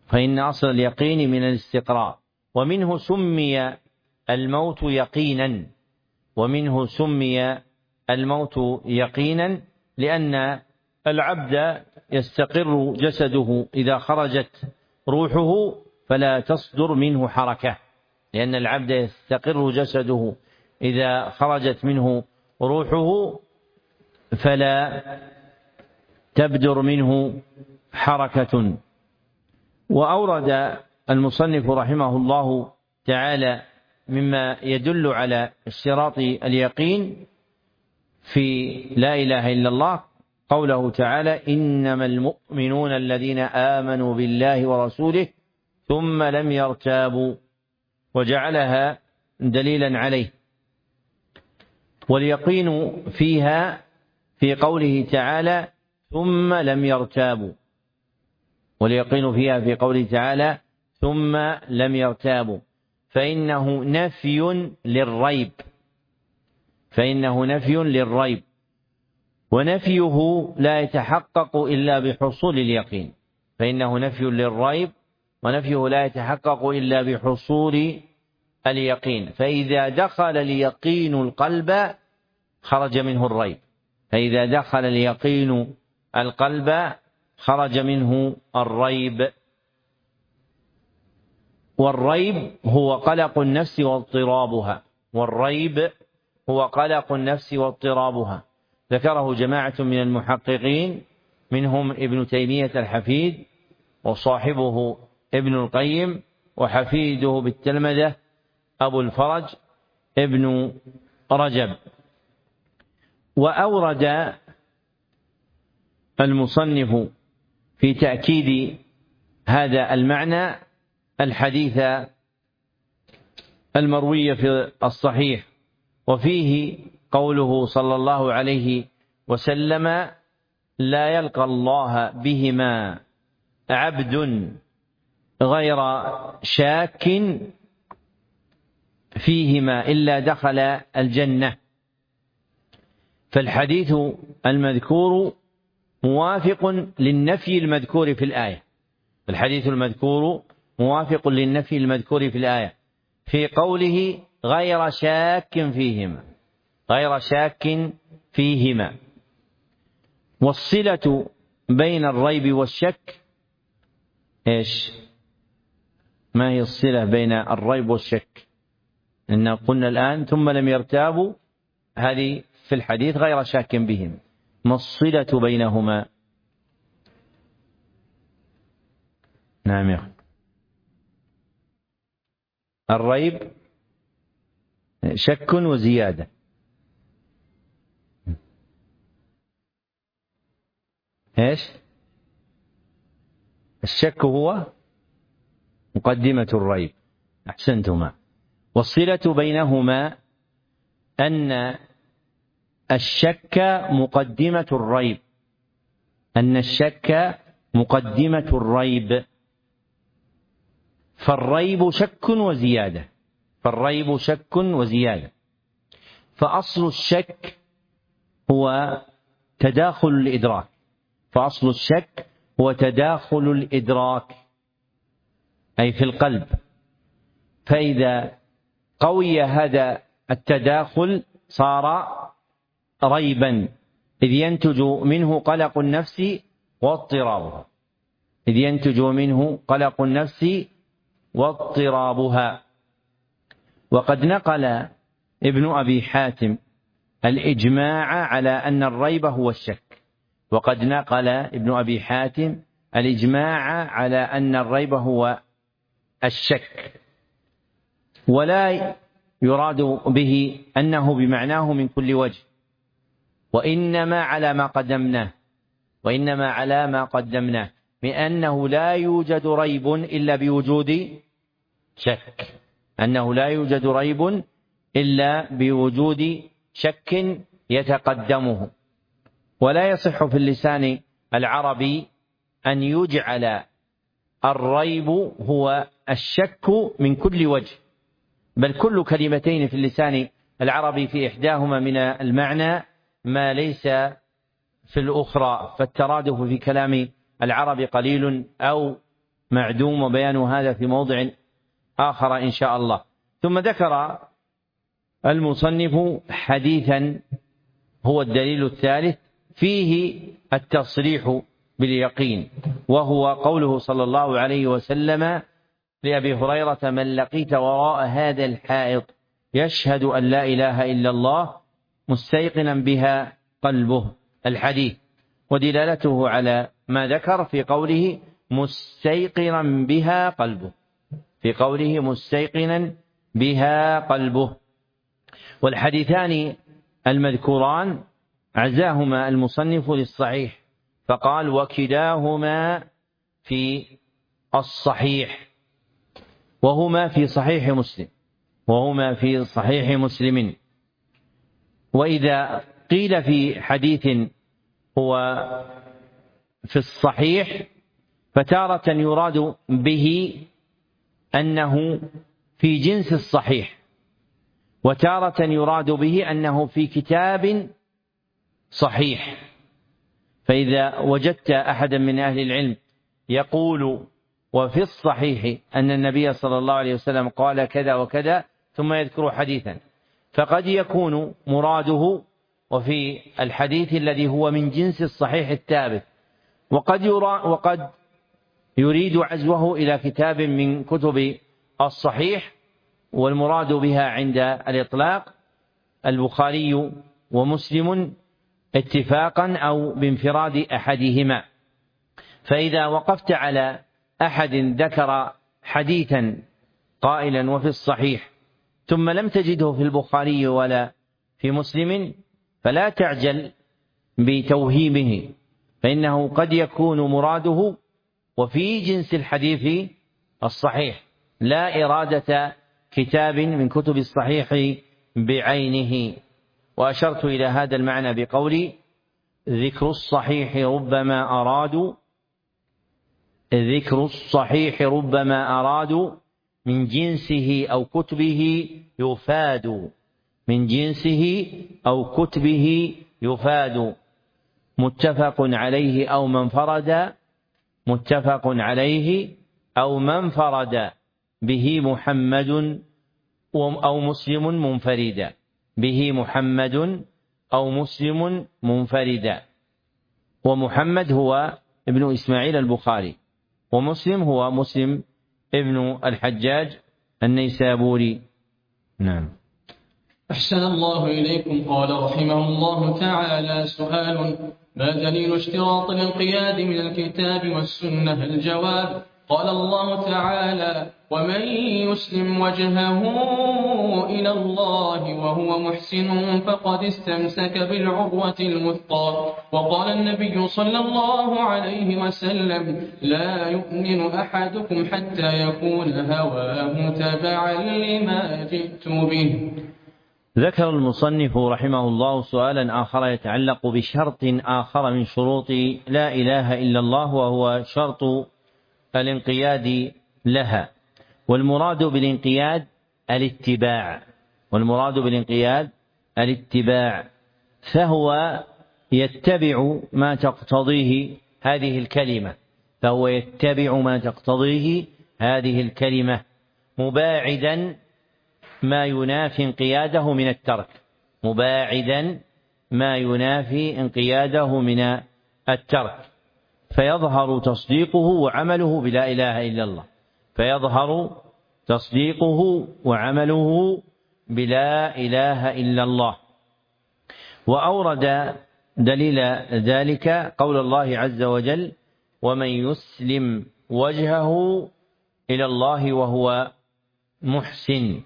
فإن أصل اليقين من الاستقراء. ومنه سمي الموت يقينا ومنه سمي الموت يقينا لأن العبد يستقر جسده إذا خرجت روحه فلا تصدر منه حركة، لأن العبد يستقر جسده إذا خرجت منه روحه فلا تبدر منه حركة. وأورد المصنف رحمه الله تعالى مما يدل على اشتراط اليقين في لا إله إلا الله قوله تعالى: إنما المؤمنون الذين آمنوا بالله ورسوله ثم لم يرتابوا، وجعلها دليلا عليه. واليقين فيها في قوله تعالى: ثم لم يرتابوا، واليقين فيها في قوله تعالى: ثم لم يرتابوا، فإنه نفي للريب فإنه نفي للريب ونفيه لا يتحقق إلا بحصول اليقين فإنه نفي للريب ونفيه لا يتحقق إلا بحصول اليقين. فإذا دخل اليقين القلب خرج منه الريب فإذا دخل اليقين القلب خرج منه الريب. والريب هو قلق النفس واضطرابها والريب هو قلق النفس واضطرابها ذكره جماعة من المحققين منهم ابن تيمية الحفيد وصاحبه ابن القيم وحفيده بالتلمذة أبو الفرج ابن رجب. وأورد المصنف في تأكيد هذا المعنى الحديث المروي في الصحيح وفيه قوله صلى الله عليه وسلم: لا يلقى الله بهما عبد غير شاك فيهما إلا دخل الجنة. فالحديث المذكور موافق للنفي المذكور في الآية الحديث المذكور موافق للنفي المذكور في الآية في قوله: غير شاك فيهما غير شاك فيهما. والصلة بين الريب والشك إيش؟ ما هي الصلة بين الريب والشك؟ إن قلنا الآن ثم لم يرتابوا، هذه في الحديث غير شاك بهم. ما الصلة بينهما؟ نعم يا أخي. الريب شك وزيادة، ايش؟ الشك هو مقدمة الريب، أحسنتما. والصلة بينهما أن الشك مقدمة الريب أن الشك مقدمة الريب فالريب شك وزيادة فالريب شك وزيادة فأصل الشك هو تداخل الإدراك فأصل الشك هو تداخل الإدراك أي في القلب. فإذا قوي هذا التداخل صار ريبا إذ ينتج منه قلق النفس واضطرابها إذ ينتج منه قلق النفس واضطرابها. وقد نقل ابن أبي حاتم الإجماع على أن الريب هو الشك وقد نقل ابن أبي حاتم الإجماع على أن الريب هو الشك، ولا يراد به أنه بمعناه من كل وجه، وإنما على ما قدمناه وإنما على ما قدمناه من أنه لا يوجد ريب إلا بوجود شك أنه لا يوجد ريب إلا بوجود شك يتقدمه. ولا يصح في اللسان العربي أن يجعل الريب هو الشك من كل وجه، بل كل كلمتين في اللسان العربي في إحداهما من المعنى ما ليس في الأخرى، فالترادف في كلام العرب قليل أو معدوم، وبيان هذا في موضع آخر إن شاء الله. ثم ذكر المصنف حديثا هو الدليل الثالث فيه التصريح باليقين، وهو قوله صلى الله عليه وسلم لأبي هريرة: من لقيت وراء هذا الحائط يشهد أن لا إله إلا الله مستيقنا بها قلبه. الحديث ودلالته على ما ذكر في قوله مستيقنا بها قلبه، في قوله مستيقنا بها قلبه. والحديثان المذكوران عزاهما المصنف للصحيح فقال: وكلاهما في الصحيح، وهما في صحيح مسلم وهما في صحيح مسلم. وإذا قيل في حديث هو في الصحيح فتارة يراد به أنه في جنس الصحيح، وتارة يراد به أنه في كتاب صحيح. فإذا وجدت أحدا من أهل العلم يقول وفي الصحيح أن النبي صلى الله عليه وسلم قال كذا وكذا ثم يذكر حديثا، فقد يكون مراده وفي الحديث الذي هو من جنس الصحيح الثابت، وقد يرى وقد يريد عزوه إلى كتاب من كتب الصحيح، والمراد بها عند الإطلاق البخاري ومسلم اتفاقا أو بانفراد أحدهما. فإذا وقفت على أحد ذكر حديثا قائلا وفي الصحيح ثم لم تجده في البخاري ولا في مسلم فلا تعجل بتوهيمه، فإنه قد يكون مراده وفي جنس الحديث الصحيح، لا إرادة كتاب من كتب الصحيح بعينه. وأشرت إلى هذا المعنى بقولي: ذكر الصحيح ربما أرادوا ذكر الصحيح ربما أرادوا من جنسه أو كتبه يفاد من جنسه أو كتبه يفاد متفق عليه أو من فرد متفق عليه أو من فرد به محمد أو مسلم منفردا به محمد أو مسلم منفردا. ومحمد هو ابن إسماعيل البخاري، ومسلم هو مسلم ابن الحجاج النيسابوري. نعم. أحسن الله إليكم. قال رحمه الله تعالى: سؤال: ما دليل اشتراط الانقياد من الكتاب والسنة؟ الجواب: قال الله تعالى: ومن يسلم وجهه إلى الله وهو محسن فقد استمسك بالعروة الوثقى. وقال النبي صلى الله عليه وسلم: لا يؤمن أحدكم حتى يكون هواه تبعا لما جئت به. ذكر المصنف رحمه الله سؤالا آخر يتعلق بشرط آخر من شروط لا إله إلا الله، وهو شرط الانقياد لها. والمراد بالانقياد الاتباع والمراد بالانقياد الاتباع فهو يتبع ما تقتضيه هذه الكلمة فهو يتبع ما تقتضيه هذه الكلمة مباعدا ما ينافي انقياده من الترك مباعدا ما ينافي انقياده من الترك فيظهر تصديقه وعمله بلا إله إلا الله فيظهر تصديقه وعمله بلا إله إلا الله. وأورد دليل ذلك قول الله عز وجل: ومن يسلم وجهه إلى الله وهو محسن.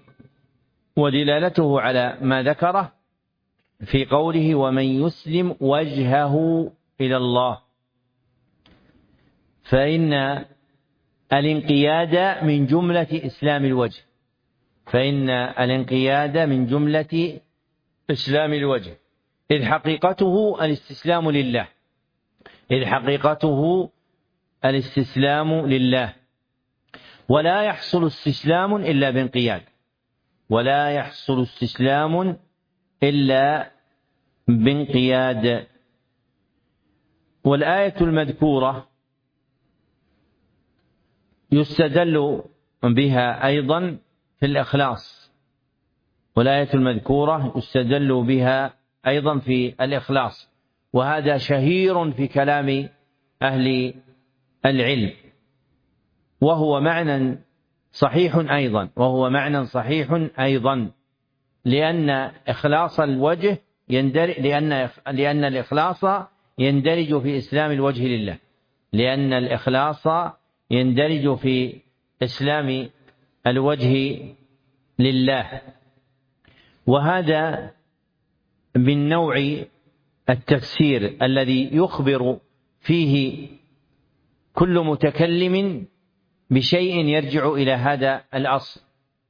ودلالته على ما ذكره في قوله: ومن يسلم وجهه إلى الله، فإن الانقياد من جملة إسلام الوجه فإن الانقياد من جملة إسلام الوجه إذ حقيقته الاستسلام لله إذ حقيقته الاستسلام لله ولا يحصل استسلام إلا بانقياد ولا يحصل استسلام إلا بانقياد. والآية المذكورة يستدل بها أيضا في الإخلاص، والآية المذكورة يستدل بها أيضا في الإخلاص، وهذا شهير في كلام أهل العلم، وهو معنى صحيح أيضا وهو معنى صحيح أيضا لأن إخلاص الوجه يندرج لأن لأن الإخلاص يندرج في إسلام الوجه لله لأن الإخلاص يندرج في إسلام الوجه لله، وهذا من نوع التفسير الذي يخبر فيه كل متكلم بشيء يرجع إلى هذا الأصل،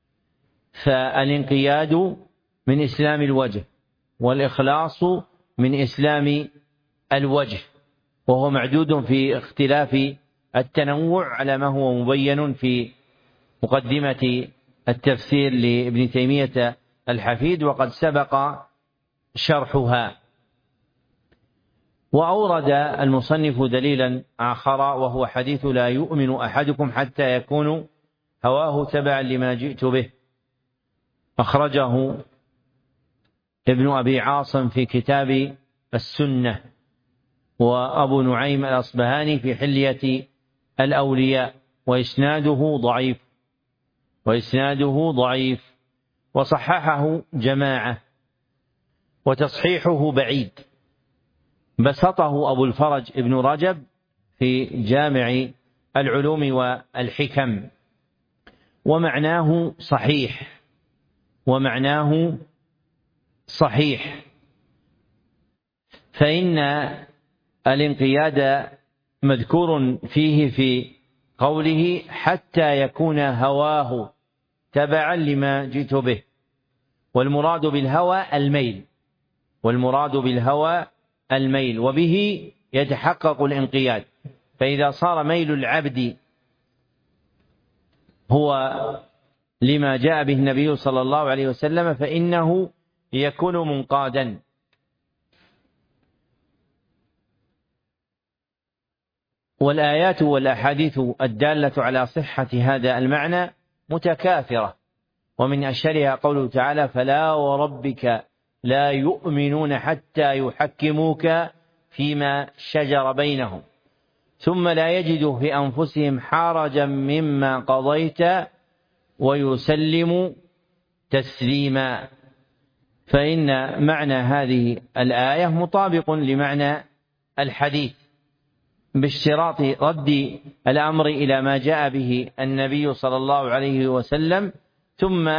فالانقياد من إسلام الوجه والإخلاص من إسلام الوجه، وهو معدود في اختلاف التنوع على ما هو مبين في مقدمة التفسير لابن تيمية الحفيد وقد سبق شرحها. وأورد المصنف دليلا آخر وهو حديث لا يؤمن أحدكم حتى يكون هواه تبعا لما جئت به، أخرجه ابن أبي عاصم في كتاب السنة، وأبو نعيم الأصبهاني في حلية الأولياء، وإسناده ضعيف وإسناده ضعيف وصححه جماعة، وتصحيحه بعيد، بسطه أبو الفرج ابن رجب في جامع العلوم والحكم، ومعناه صحيح ومعناه صحيح فإن الانقياد مذكور فيه في قوله حتى يكون هواه تبعا لما جئت به، والمراد بالهوى الميل والمراد بالهوى الميل وبه يتحقق الانقياد، فإذا صار ميل العبد هو لما جاء به النبي صلى الله عليه وسلم فإنه يكون منقادا. والآيات والأحاديث الدالة على صحة هذا المعنى متكاثرة، ومن أشهرها قوله تعالى فلا وربك لا يؤمنون حتى يحكموك فيما شجر بينهم ثم لا يجدوا في أنفسهم حرجا مما قضيت ويسلموا تسليما. فإن معنى هذه الآية مطابق لمعنى الحديث باشتراط رد الأمر إلى ما جاء به النبي صلى الله عليه وسلم ثم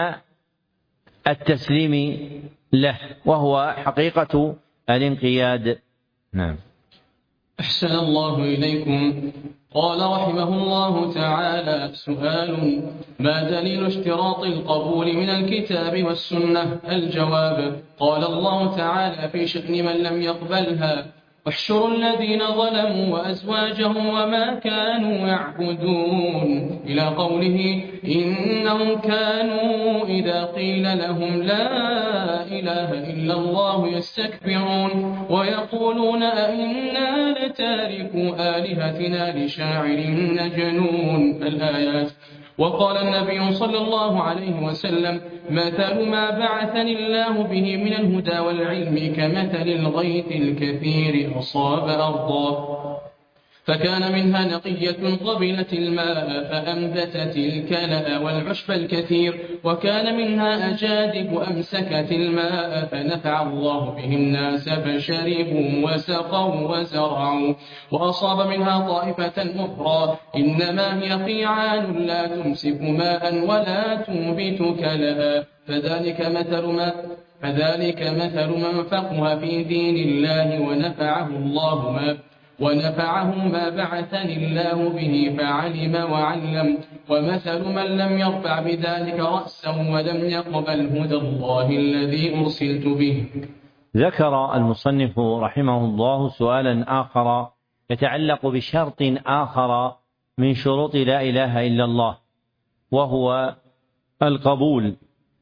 التسليم له، وهو حقيقة الانقياد. نعم. أحسن الله إليكم. قال رحمه الله تعالى: سؤال: ما دليل اشتراط القبول من الكتاب والسنة؟ الجواب: قال الله تعالى في شأن من لم يقبلها: واحشروا الذين ظلموا وأزواجهم وما كانوا يعبدون، إلى قوله: إنهم كانوا إذا قيل لهم لا إله إلا الله يستكبرون ويقولون أئنا لتاركوا آلهتنا لشاعر مجنون. الآيات. وقال النبي صلى الله عليه وسلم: مثل ما بعثني الله به من الهدى والعلم كمثل الغيث الكثير أصاب أرضا فكان منها نقية قبلت الماء فأنبتت الكلأ والعشب الكثير، وكان منها أجادب أمسكت الماء فنفع الله به الناس فشربوا وسقوا وزرعوا، وأصاب منها طائفة أخرى إنما هي قيعان لا تمسك ماء ولا تنبت كلأ، فذلك مثل ما فذلك مثل من فقه في دين الله ونفعه الله ما ونفعه ما بعثني الله به فعلم وعلم، ومثل من لم يرفع بذلك رأسه ولم يقبل هدى الله الذي أرسلت به. ذكر المصنف رحمه الله سؤالا آخر يتعلق بشرط آخر من شروط لا إله إلا الله، وهو القبول،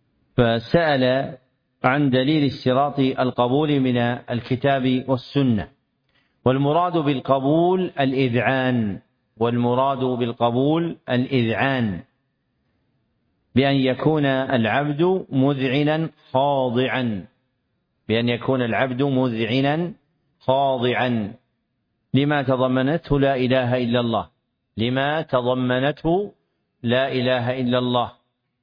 فسأل عن دليل اشتراط القبول من الكتاب والسنة. والمراد بالقبول الإذعان والمراد بالقبول الإذعان، بأن يكون العبد مذعنا خاضعا، بأن يكون العبد مذعنا خاضعا لما تضمنته لا إله إلا الله، لما تضمنته لا إله إلا الله،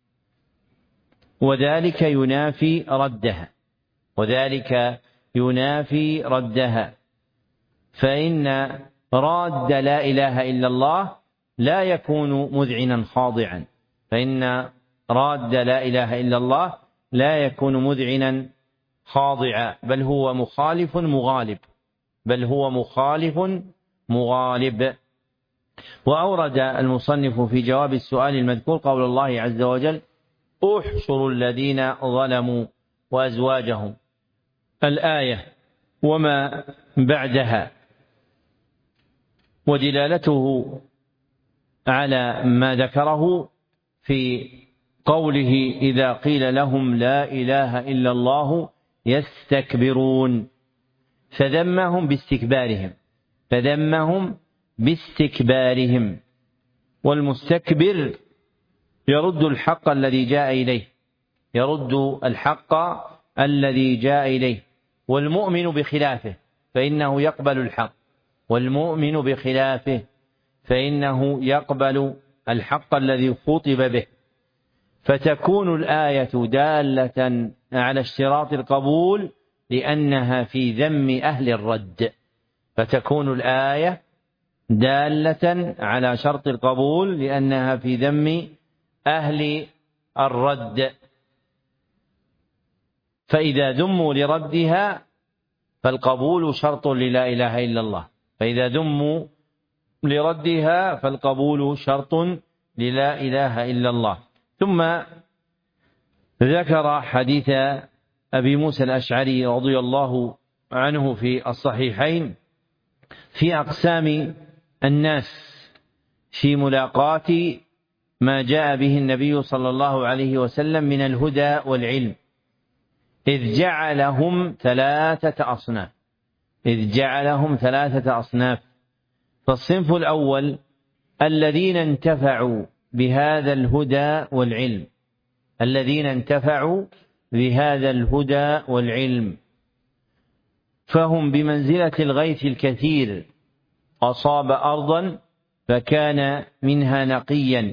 وذلك ينافي ردها، وذلك ينافي ردها، فإن راد لا إله إلا الله لا يكون مذعنا خاضعا، فإن راد لا إله إلا الله لا يكون مذعنا خاضعا، بل هو مخالف مغالب، بل هو مخالف مغالب. وأورد المصنف في جواب السؤال المذكور قول الله عز وجل: احشروا الذين ظلموا وأزواجهم، الآية وما بعدها، ودلالته على ما ذكره في قوله: إذا قيل لهم لا إله إلا الله يستكبرون، فذمهم باستكبارهم، فذمهم باستكبارهم، والمستكبر يرد الحق الذي جاء إليه، يرد الحق الذي جاء إليه، والمؤمن بخلافه فإنه يقبل الحق، والمؤمن بخلافه فإنه يقبل الحق الذي خطب به، فتكون الآية دالة على اشتراط القبول لأنها في ذم أهل الرد، فتكون الآية دالة على شرط القبول لأنها في ذم أهل الرد، فإذا ذموا لردها فالقبول شرط للا إله إلا الله، فإذا ذموا لردها فالقبول شرط للا إله إلا الله. ثم ذكر حديث أبي موسى الأشعري رضي الله عنه في الصحيحين في أقسام الناس في ملاقاة ما جاء به النبي صلى الله عليه وسلم من الهدى والعلم، إذ جعلهم ثلاثة أصناف، إذ جعلهم ثلاثة أصناف. فالصنف الأول الذين انتفعوا بهذا الهدى والعلم، الذين انتفعوا بهذا الهدى والعلم، فهم بمنزلة الغيث الكثير، أصاب أرضا فكان منها نقيا،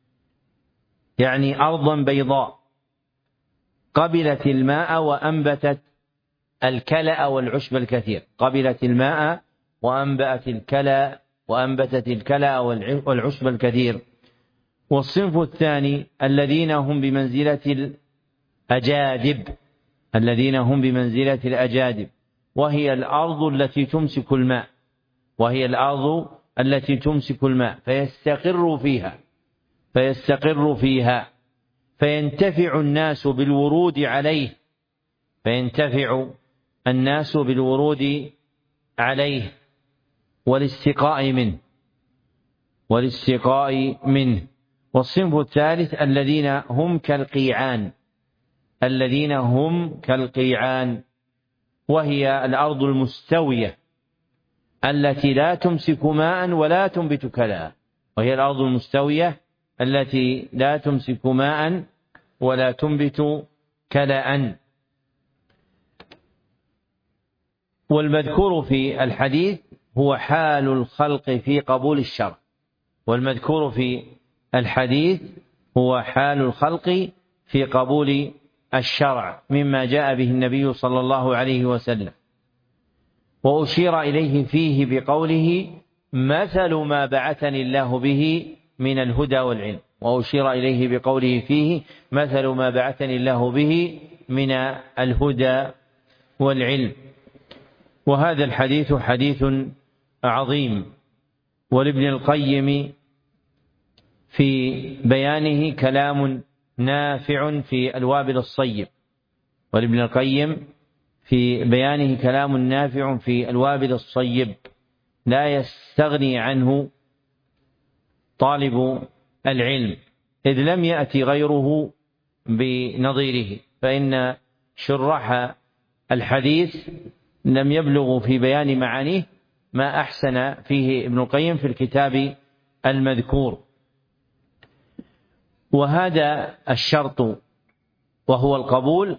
يعني أرضا بيضاء قبلت الماء وأنبتت الكلأ والعشب الكثير، قبلت الماء وأنبتت الكلأ وأنبتت الكلأ والعشب الكثير. والصنف الثاني الذين هم بمنزلة الأجادب، الذين هم بمنزلة الأجادب، وهي الأرض التي تمسك الماء، وهي الأرض التي تمسك الماء فيستقر فيها، فيستقر فيها فينتفع الناس بالورود عليه، فينتفع الناس بالورود عليه والاستقاء منه، والاستقاء منه. والصنف الثالث الذين هم كالقيعان، الذين هم كالقيعان، وهي الأرض المستوية التي لا تمسك ماء ولا تنبت كلأ، وهي الأرض المستوية التي لا تمسك ماء ولا تنبت كلأ. والمذكور في الحديث هو حال الخلق في قبول الشرع، والمذكور في الحديث هو حال الخلق في قبول الشرع مما جاء به النبي صلى الله عليه وسلم. وأشير إليه فيه بقوله: مثل ما بعثني الله به من الهدى والعلم، وأشير إليه بقوله فيه: مثل ما بعثني الله به من الهدى والعلم. وهذا الحديث حديث عظيم، ولابن القيم في بيانه كلام نافع في الوابل الصيب، ولابن القيم في بيانه كلام نافع في الوابل الصيب لا يستغني عنه طالب العلم، إذ لم يأتي غيره بنظيره، فإن شراح الحديث لم يبلغوا في بيان معانيه ما أحسن فيه ابن القيم في الكتاب المذكور. وهذا الشرط وهو القبول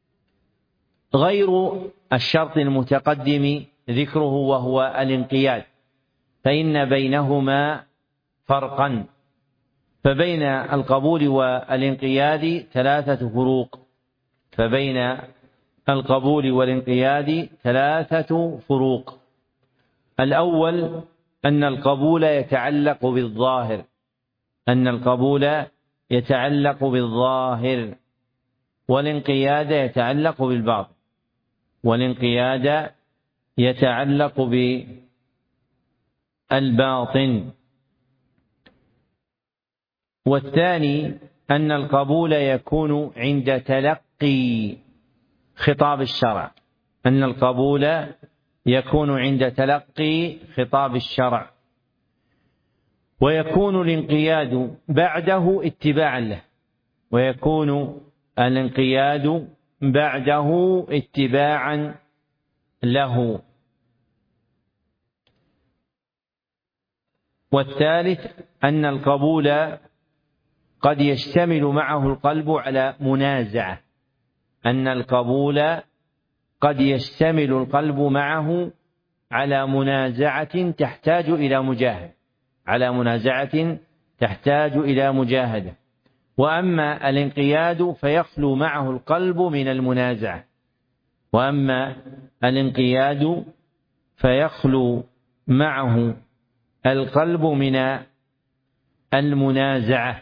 غير الشرط المتقدم ذكره وهو الانقياد، فإن بينهما فرقا، فبين القبول والانقياد ثلاثة فروق فبين القبول والانقياد ثلاثة فروق. الأول أن القبول يتعلق بالظاهر أن القبول يتعلق بالظاهر والانقياد يتعلق بالباطن والانقياد يتعلق بالباطن. والثاني أن القبول يكون عند تلقي خطاب الشرع أن القبول يكون عند تلقي خطاب الشرع ويكون الانقياد بعده اتباعا له ويكون الانقياد بعده اتباعا له. والثالث أن القبول قد يشتمل معه القلب على منازعة أن القبول قد يشتمل القلب معه على منازعة تحتاج إلى مجاهدة على منازعة تحتاج إلى مجاهدة. وأما الانقياد فيخلو معه القلب من المنازعة وأما الانقياد فيخلو معه القلب من المنازعة.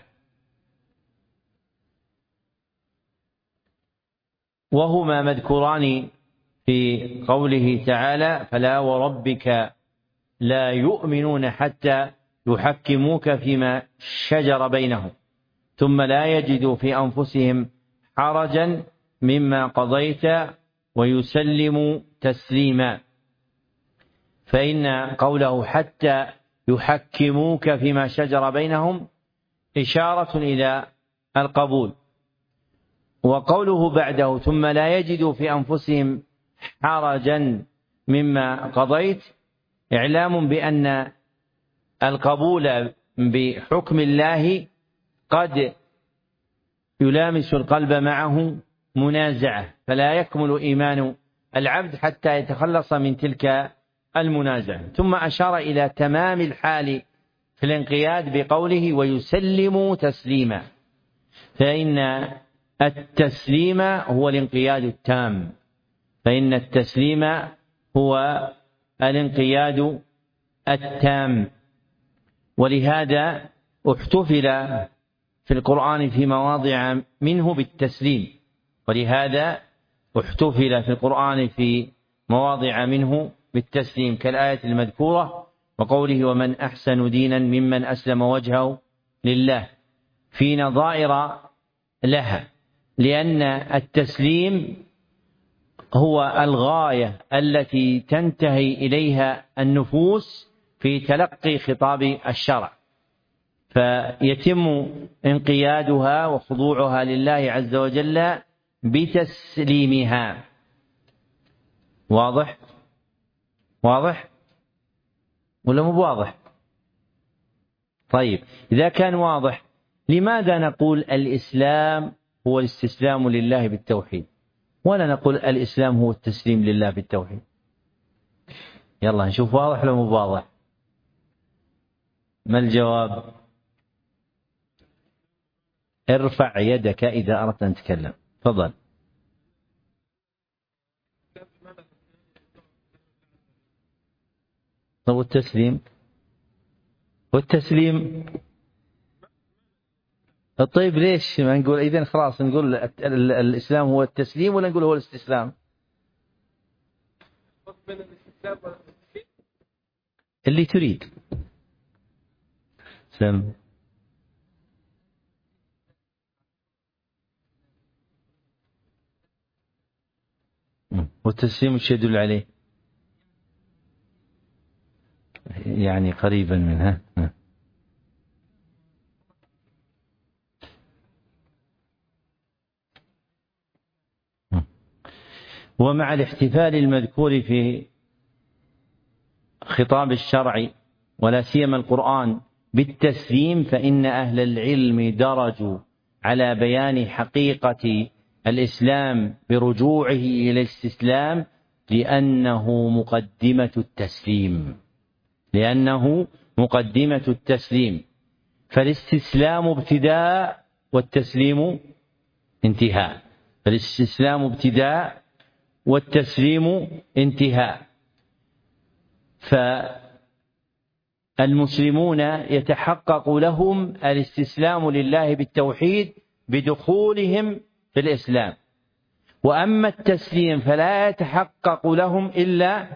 وهما مذكوران في قوله تعالى: فلا وربك لا يؤمنون حتى يحكموك فيما شجر بينهم ثم لا يجدوا في أنفسهم حرجا مما قضيت ويسلموا تسليما. فإن قوله حتى يحكموك فيما شجر بينهم إشارة إلى القبول، وقوله بعده ثم لا يجدوا في أنفسهم حرجا مما قضيت إعلام بأن القبول بحكم الله قد يلامس القلب معه منازعة، فلا يكمل إيمان العبد حتى يتخلص من تلك المنازعة. ثم أشار إلى تمام الحال في الانقياد بقوله ويسلم تسليما، فإن التسليم هو الانقياد التام فإن التسليم هو الانقياد التام. ولهذا احتفل في القرآن في مواضع منه بالتسليم ولهذا احتفل في القرآن في مواضع منه بالتسليم كالآية المذكورة وقوله ومن أحسن دينا ممن أسلم وجهه لله في نظائر لها، لأن التسليم هو الغاية التي تنتهي إليها النفوس في تلقي خطاب الشرع، فيتم انقيادها وخضوعها لله عز وجل بتسليمها. واضح؟ واضح؟ ولا مو واضح؟ طيب إذا كان واضح لماذا نقول الإسلام هو الاستسلام لله بالتوحيد ولا نقول الإسلام هو التسليم لله بالتوحيد؟ يلا نشوف واضح ولا مو واضح. ما الجواب؟ ارفع يدك إذا أردت أن تتكلم. تفضل. طب والتسليم؟ والتسليم طيب ليش ما نقول إذن خلاص نقول الإسلام هو التسليم ولا نقول هو الاستسلام؟ اللي تريد. سم. والتسليم وش يدل عليه؟ يعني قريبا منها. ومع الاحتفال المذكور في خطاب الشرع ولا سيما القرآن بالتسليم، فإن أهل العلم درجوا على بيان حقيقة الإسلام برجوعه إلى الاستسلام لأنه مقدمة التسليم لأنه مقدمة التسليم فالاستسلام ابتداء والتسليم انتهاء فالاستسلام ابتداء والتسليم انتهاء. فالمسلمون يتحقق لهم الاستسلام لله بالتوحيد بدخولهم في الإسلام، وأما التسليم فلا يتحقق لهم إلا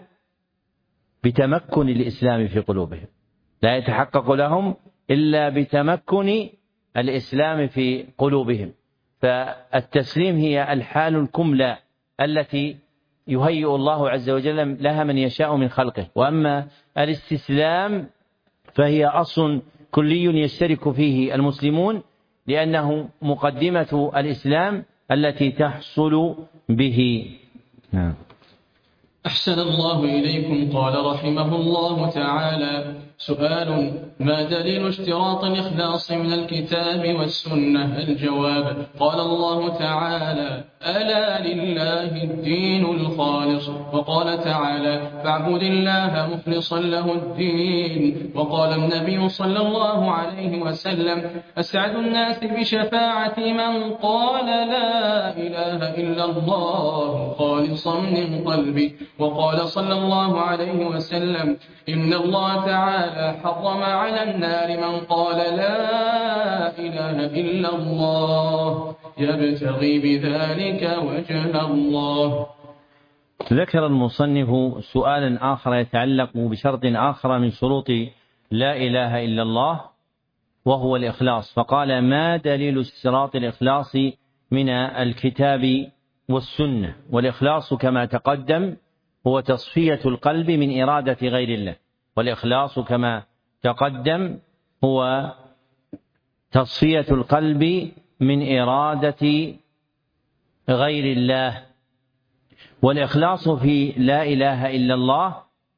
بتمكن الإسلام في قلوبهم لا يتحقق لهم إلا بتمكن الإسلام في قلوبهم. فالتسليم هي الحال الكملى التي يهيئ الله عز وجل لها من يشاء من خلقه، وأما الاستسلام فهي أصل كلي يشترك فيه المسلمون لأنه مقدمة الإسلام التي تحصل به. نعم. أحسن الله إليكم. قال رحمه الله تعالى: سؤال: ما دليل اشتراط الإخلاص من الكتاب والسنة؟ الجواب: قال الله تعالى: ألا لله الدين الخالص. وقال تعالى: فاعبد الله مخلصا له الدين. وقال النبي صلى الله عليه وسلم: أسعد الناس بشفاعة من قال لا إله إلا الله خالصا من قلبه. وقال صلى الله عليه وسلم: إن الله تعالى حرم على النار من قال لا إله إلا الله يبتغي بذلك وجه الله. ذكر المصنف سؤالا آخر يتعلق بشرط آخر من شروط لا إله إلا الله وهو الإخلاص، فقال: ما دليل اشتراط الإخلاص من الكتاب والسنة؟ والإخلاص كما تقدم هو تصفية القلب من إرادة غير الله والإخلاص كما تقدم هو تصفية القلب من إرادة غير الله. والإخلاص في لا إله إلا الله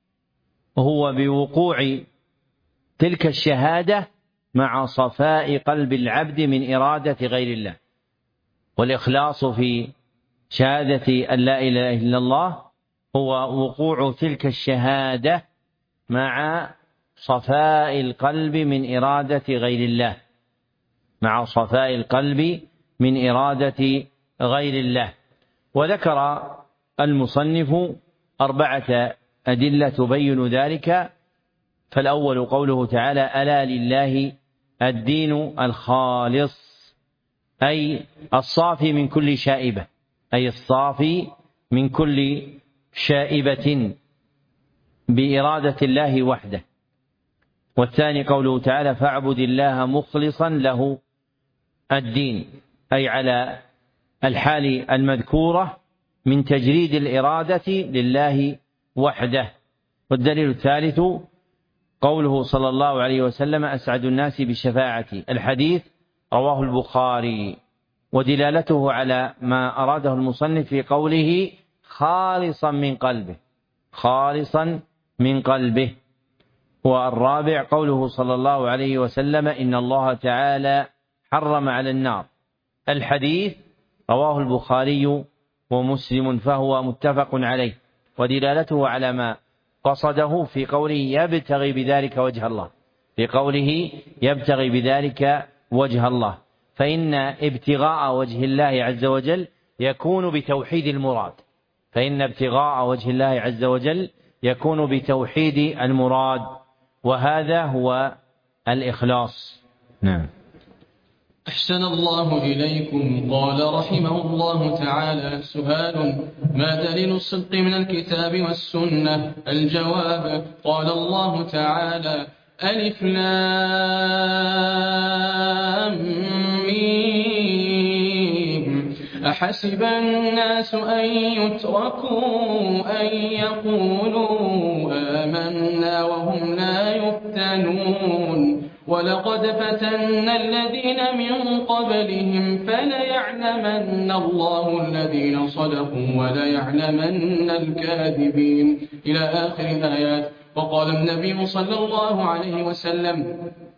هو بوقوع تلك الشهادة مع صفاء قلب العبد من إرادة غير الله. والإخلاص في شهادة أن لا إله إلا الله هو وقوع تلك الشهادة مع صفاء القلب من إرادة غير الله مع صفاء القلب من إرادة غير الله. وذكر المصنف أربعة أدلة تبين ذلك. فالأول قوله تعالى: ألا لله الدين الخالص، أي الصافي من كل شائبة أي الصافي من كل شائبة بإرادة الله وحده. والثاني قوله تعالى: فاعبد الله مخلصا له الدين، أي على الحال المذكورة من تجريد الإرادة لله وحده. والدليل الثالث قوله صلى الله عليه وسلم: أسعد الناس بشفاعتي. الحديث رواه البخاري، ودلالته على ما أراده المصنف في قوله خالصا من قلبه خالصا من قلبه. والرابع قوله صلى الله عليه وسلم: إن الله تعالى حرم على النار. الحديث رواه البخاري ومسلم فهو متفق عليه، ودلالته على ما قصده في قوله يبتغي بذلك وجه الله في قوله يبتغي بذلك وجه الله، فإن ابتغاء وجه الله عز وجل يكون بتوحيد المراد فإن ابتغاء وجه الله عز وجل يكون بتوحيد المراد، وهذا هو الإخلاص. نعم. أحسن الله إليكم. قال رحمه الله تعالى: سؤال: ما دليل الصدق من الكتاب والسنة؟ الجواب: قال الله تعالى: ألف لام ميم أحسب الناس أن يتركوا أن يقولوا آمنا وهم لا يفتنون ولقد فتنا الذين من قبلهم فليعلمن الله الذين صدقوا وليعلمن الكاذبين إلى آخر الآيات. وقال النبي صلى الله عليه وسلم: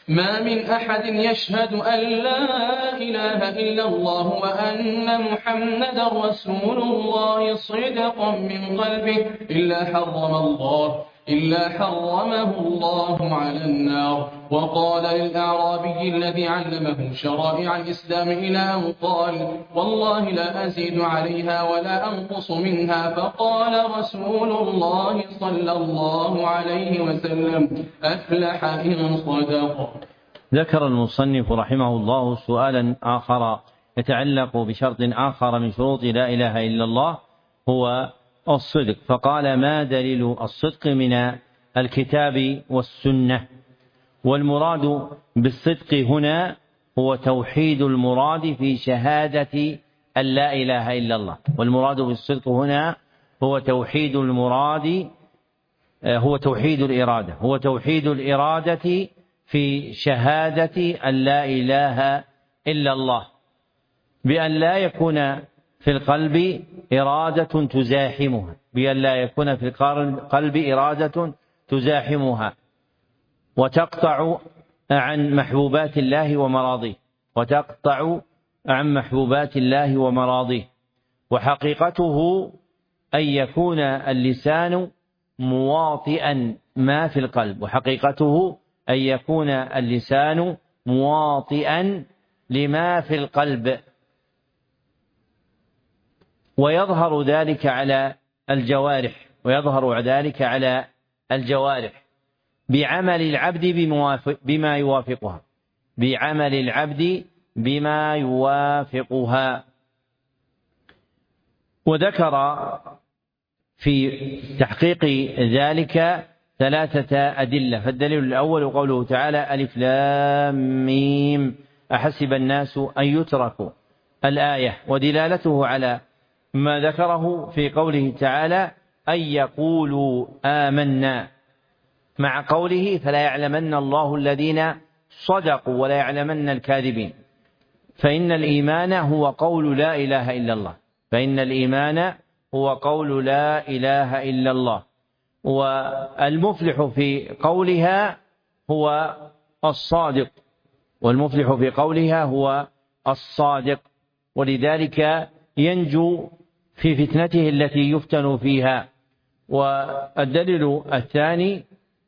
ما من أحد يشهد أن لا إله إلا الله وأن محمدا رسول الله صدقا من قلبه إلا حرم الله إلا حرمه الله على النار. وقال للأعرابي الذي علمه شرائع الإسلام إلى أن قال والله لا أزيد عليها ولا أنقص منها، فقال رسول الله صلى الله عليه وسلم أفلح إن صدق. ذكر المصنف رحمه الله سؤالا آخر يتعلق بشرط آخر من شروط لا إله إلا الله هو الصدق، فقال ما دليل الصدق من الكتاب والسنة؟ والمراد بالصدق هنا هو توحيد المراد في شهادة أن لا إله إلا الله. والمراد بالصدق هنا هو توحيد المراد هو توحيد الإرادة هو توحيد الإرادة في شهادة أن لا إله إلا الله، بأن لا يكون في القلب إرادة تزاحمها بأن لا يكون في القلب إرادة تزاحمها وتقطع عن محبوبات الله ومراضيه وتقطع عن محبوبات الله ومراضيه وحقيقته أن يكون اللسان مواطئا ما في القلب وحقيقته أن يكون اللسان مواطئا لما في القلب، ويظهر ذلك على الجوارح ويظهر ذلك على الجوارح بعمل العبد بما يوافقها بعمل العبد بما يوافقها. وذكر في تحقيق ذلك ثلاثة أدلة، فالدليل الأول قوله تعالى ألف لام ميم أحسب الناس أن يتركوا الآية، ودلالته على ما ذكره في قوله تعالى أن يقولوا آمنا مع قوله فلا يعلمن الله الذين صدقوا ولا يعلمن الكاذبين. فإن الإيمان هو قول لا إله إلا الله فإن الإيمان هو قول لا إله إلا الله والمفلح في قولها هو الصادق والمفلح في قولها هو الصادق ولذلك ينجو في فتنته التي يفتن فيها. والدليل الثاني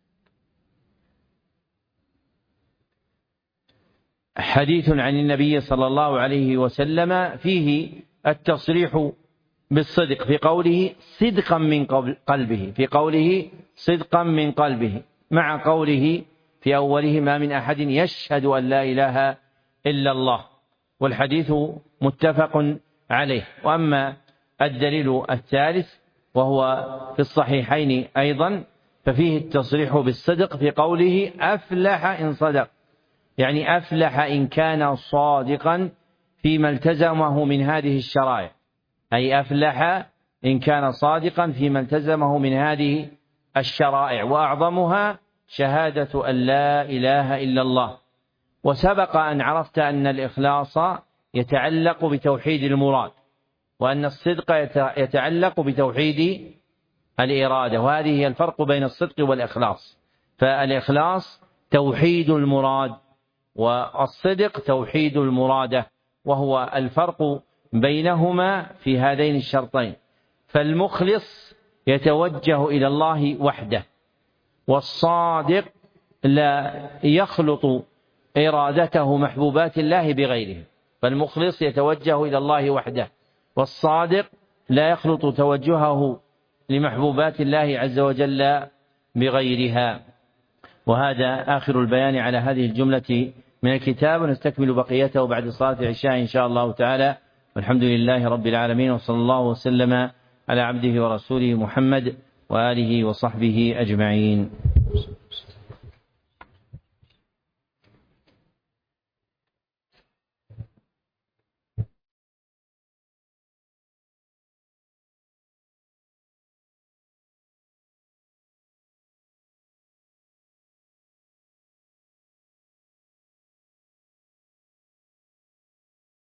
حديث عن النبي صلى الله عليه وسلم فيه التصريح بالصدق في قوله صدقا من قلبه في قوله صدقا من قلبه مع قوله في أوله ما من أحد يشهد أن لا إله إلا الله، والحديث متفق عليه. وأما الدليل الثالث وهو في الصحيحين أيضا ففيه التصريح بالصدق في قوله أفلح إن صدق، يعني أفلح إن كان صادقا فيما التزمه من هذه الشرائع، أي أفلح إن كان صادقا فيما التزمه من هذه الشرائع، وأعظمها شهادة أن لا إله إلا الله. وسبق أن عرفت أن الإخلاص يتعلق بتوحيد المراد وأن الصدق يتعلق بتوحيد الإرادة، وهذه هي الفرق بين الصدق والإخلاص. فالإخلاص توحيد المراد والصدق توحيد المرادة، وهو الفرق بينهما في هذين الشرطين. فالمخلص يتوجه إلى الله وحده، والصادق لا يخلط إرادته محبوبات الله بغيره. فالمخلص يتوجه إلى الله وحده، والصادق لا يخلط توجهه لمحبوبات الله عز وجل بغيرها. وهذا آخر البيان على هذه الجملة من الكتاب، ونستكمل بقيته بعد صلاة العشاء إن شاء الله تعالى. والحمد لله رب العالمين، وصلى الله وسلم على عبده ورسوله محمد وآله وصحبه أجمعين.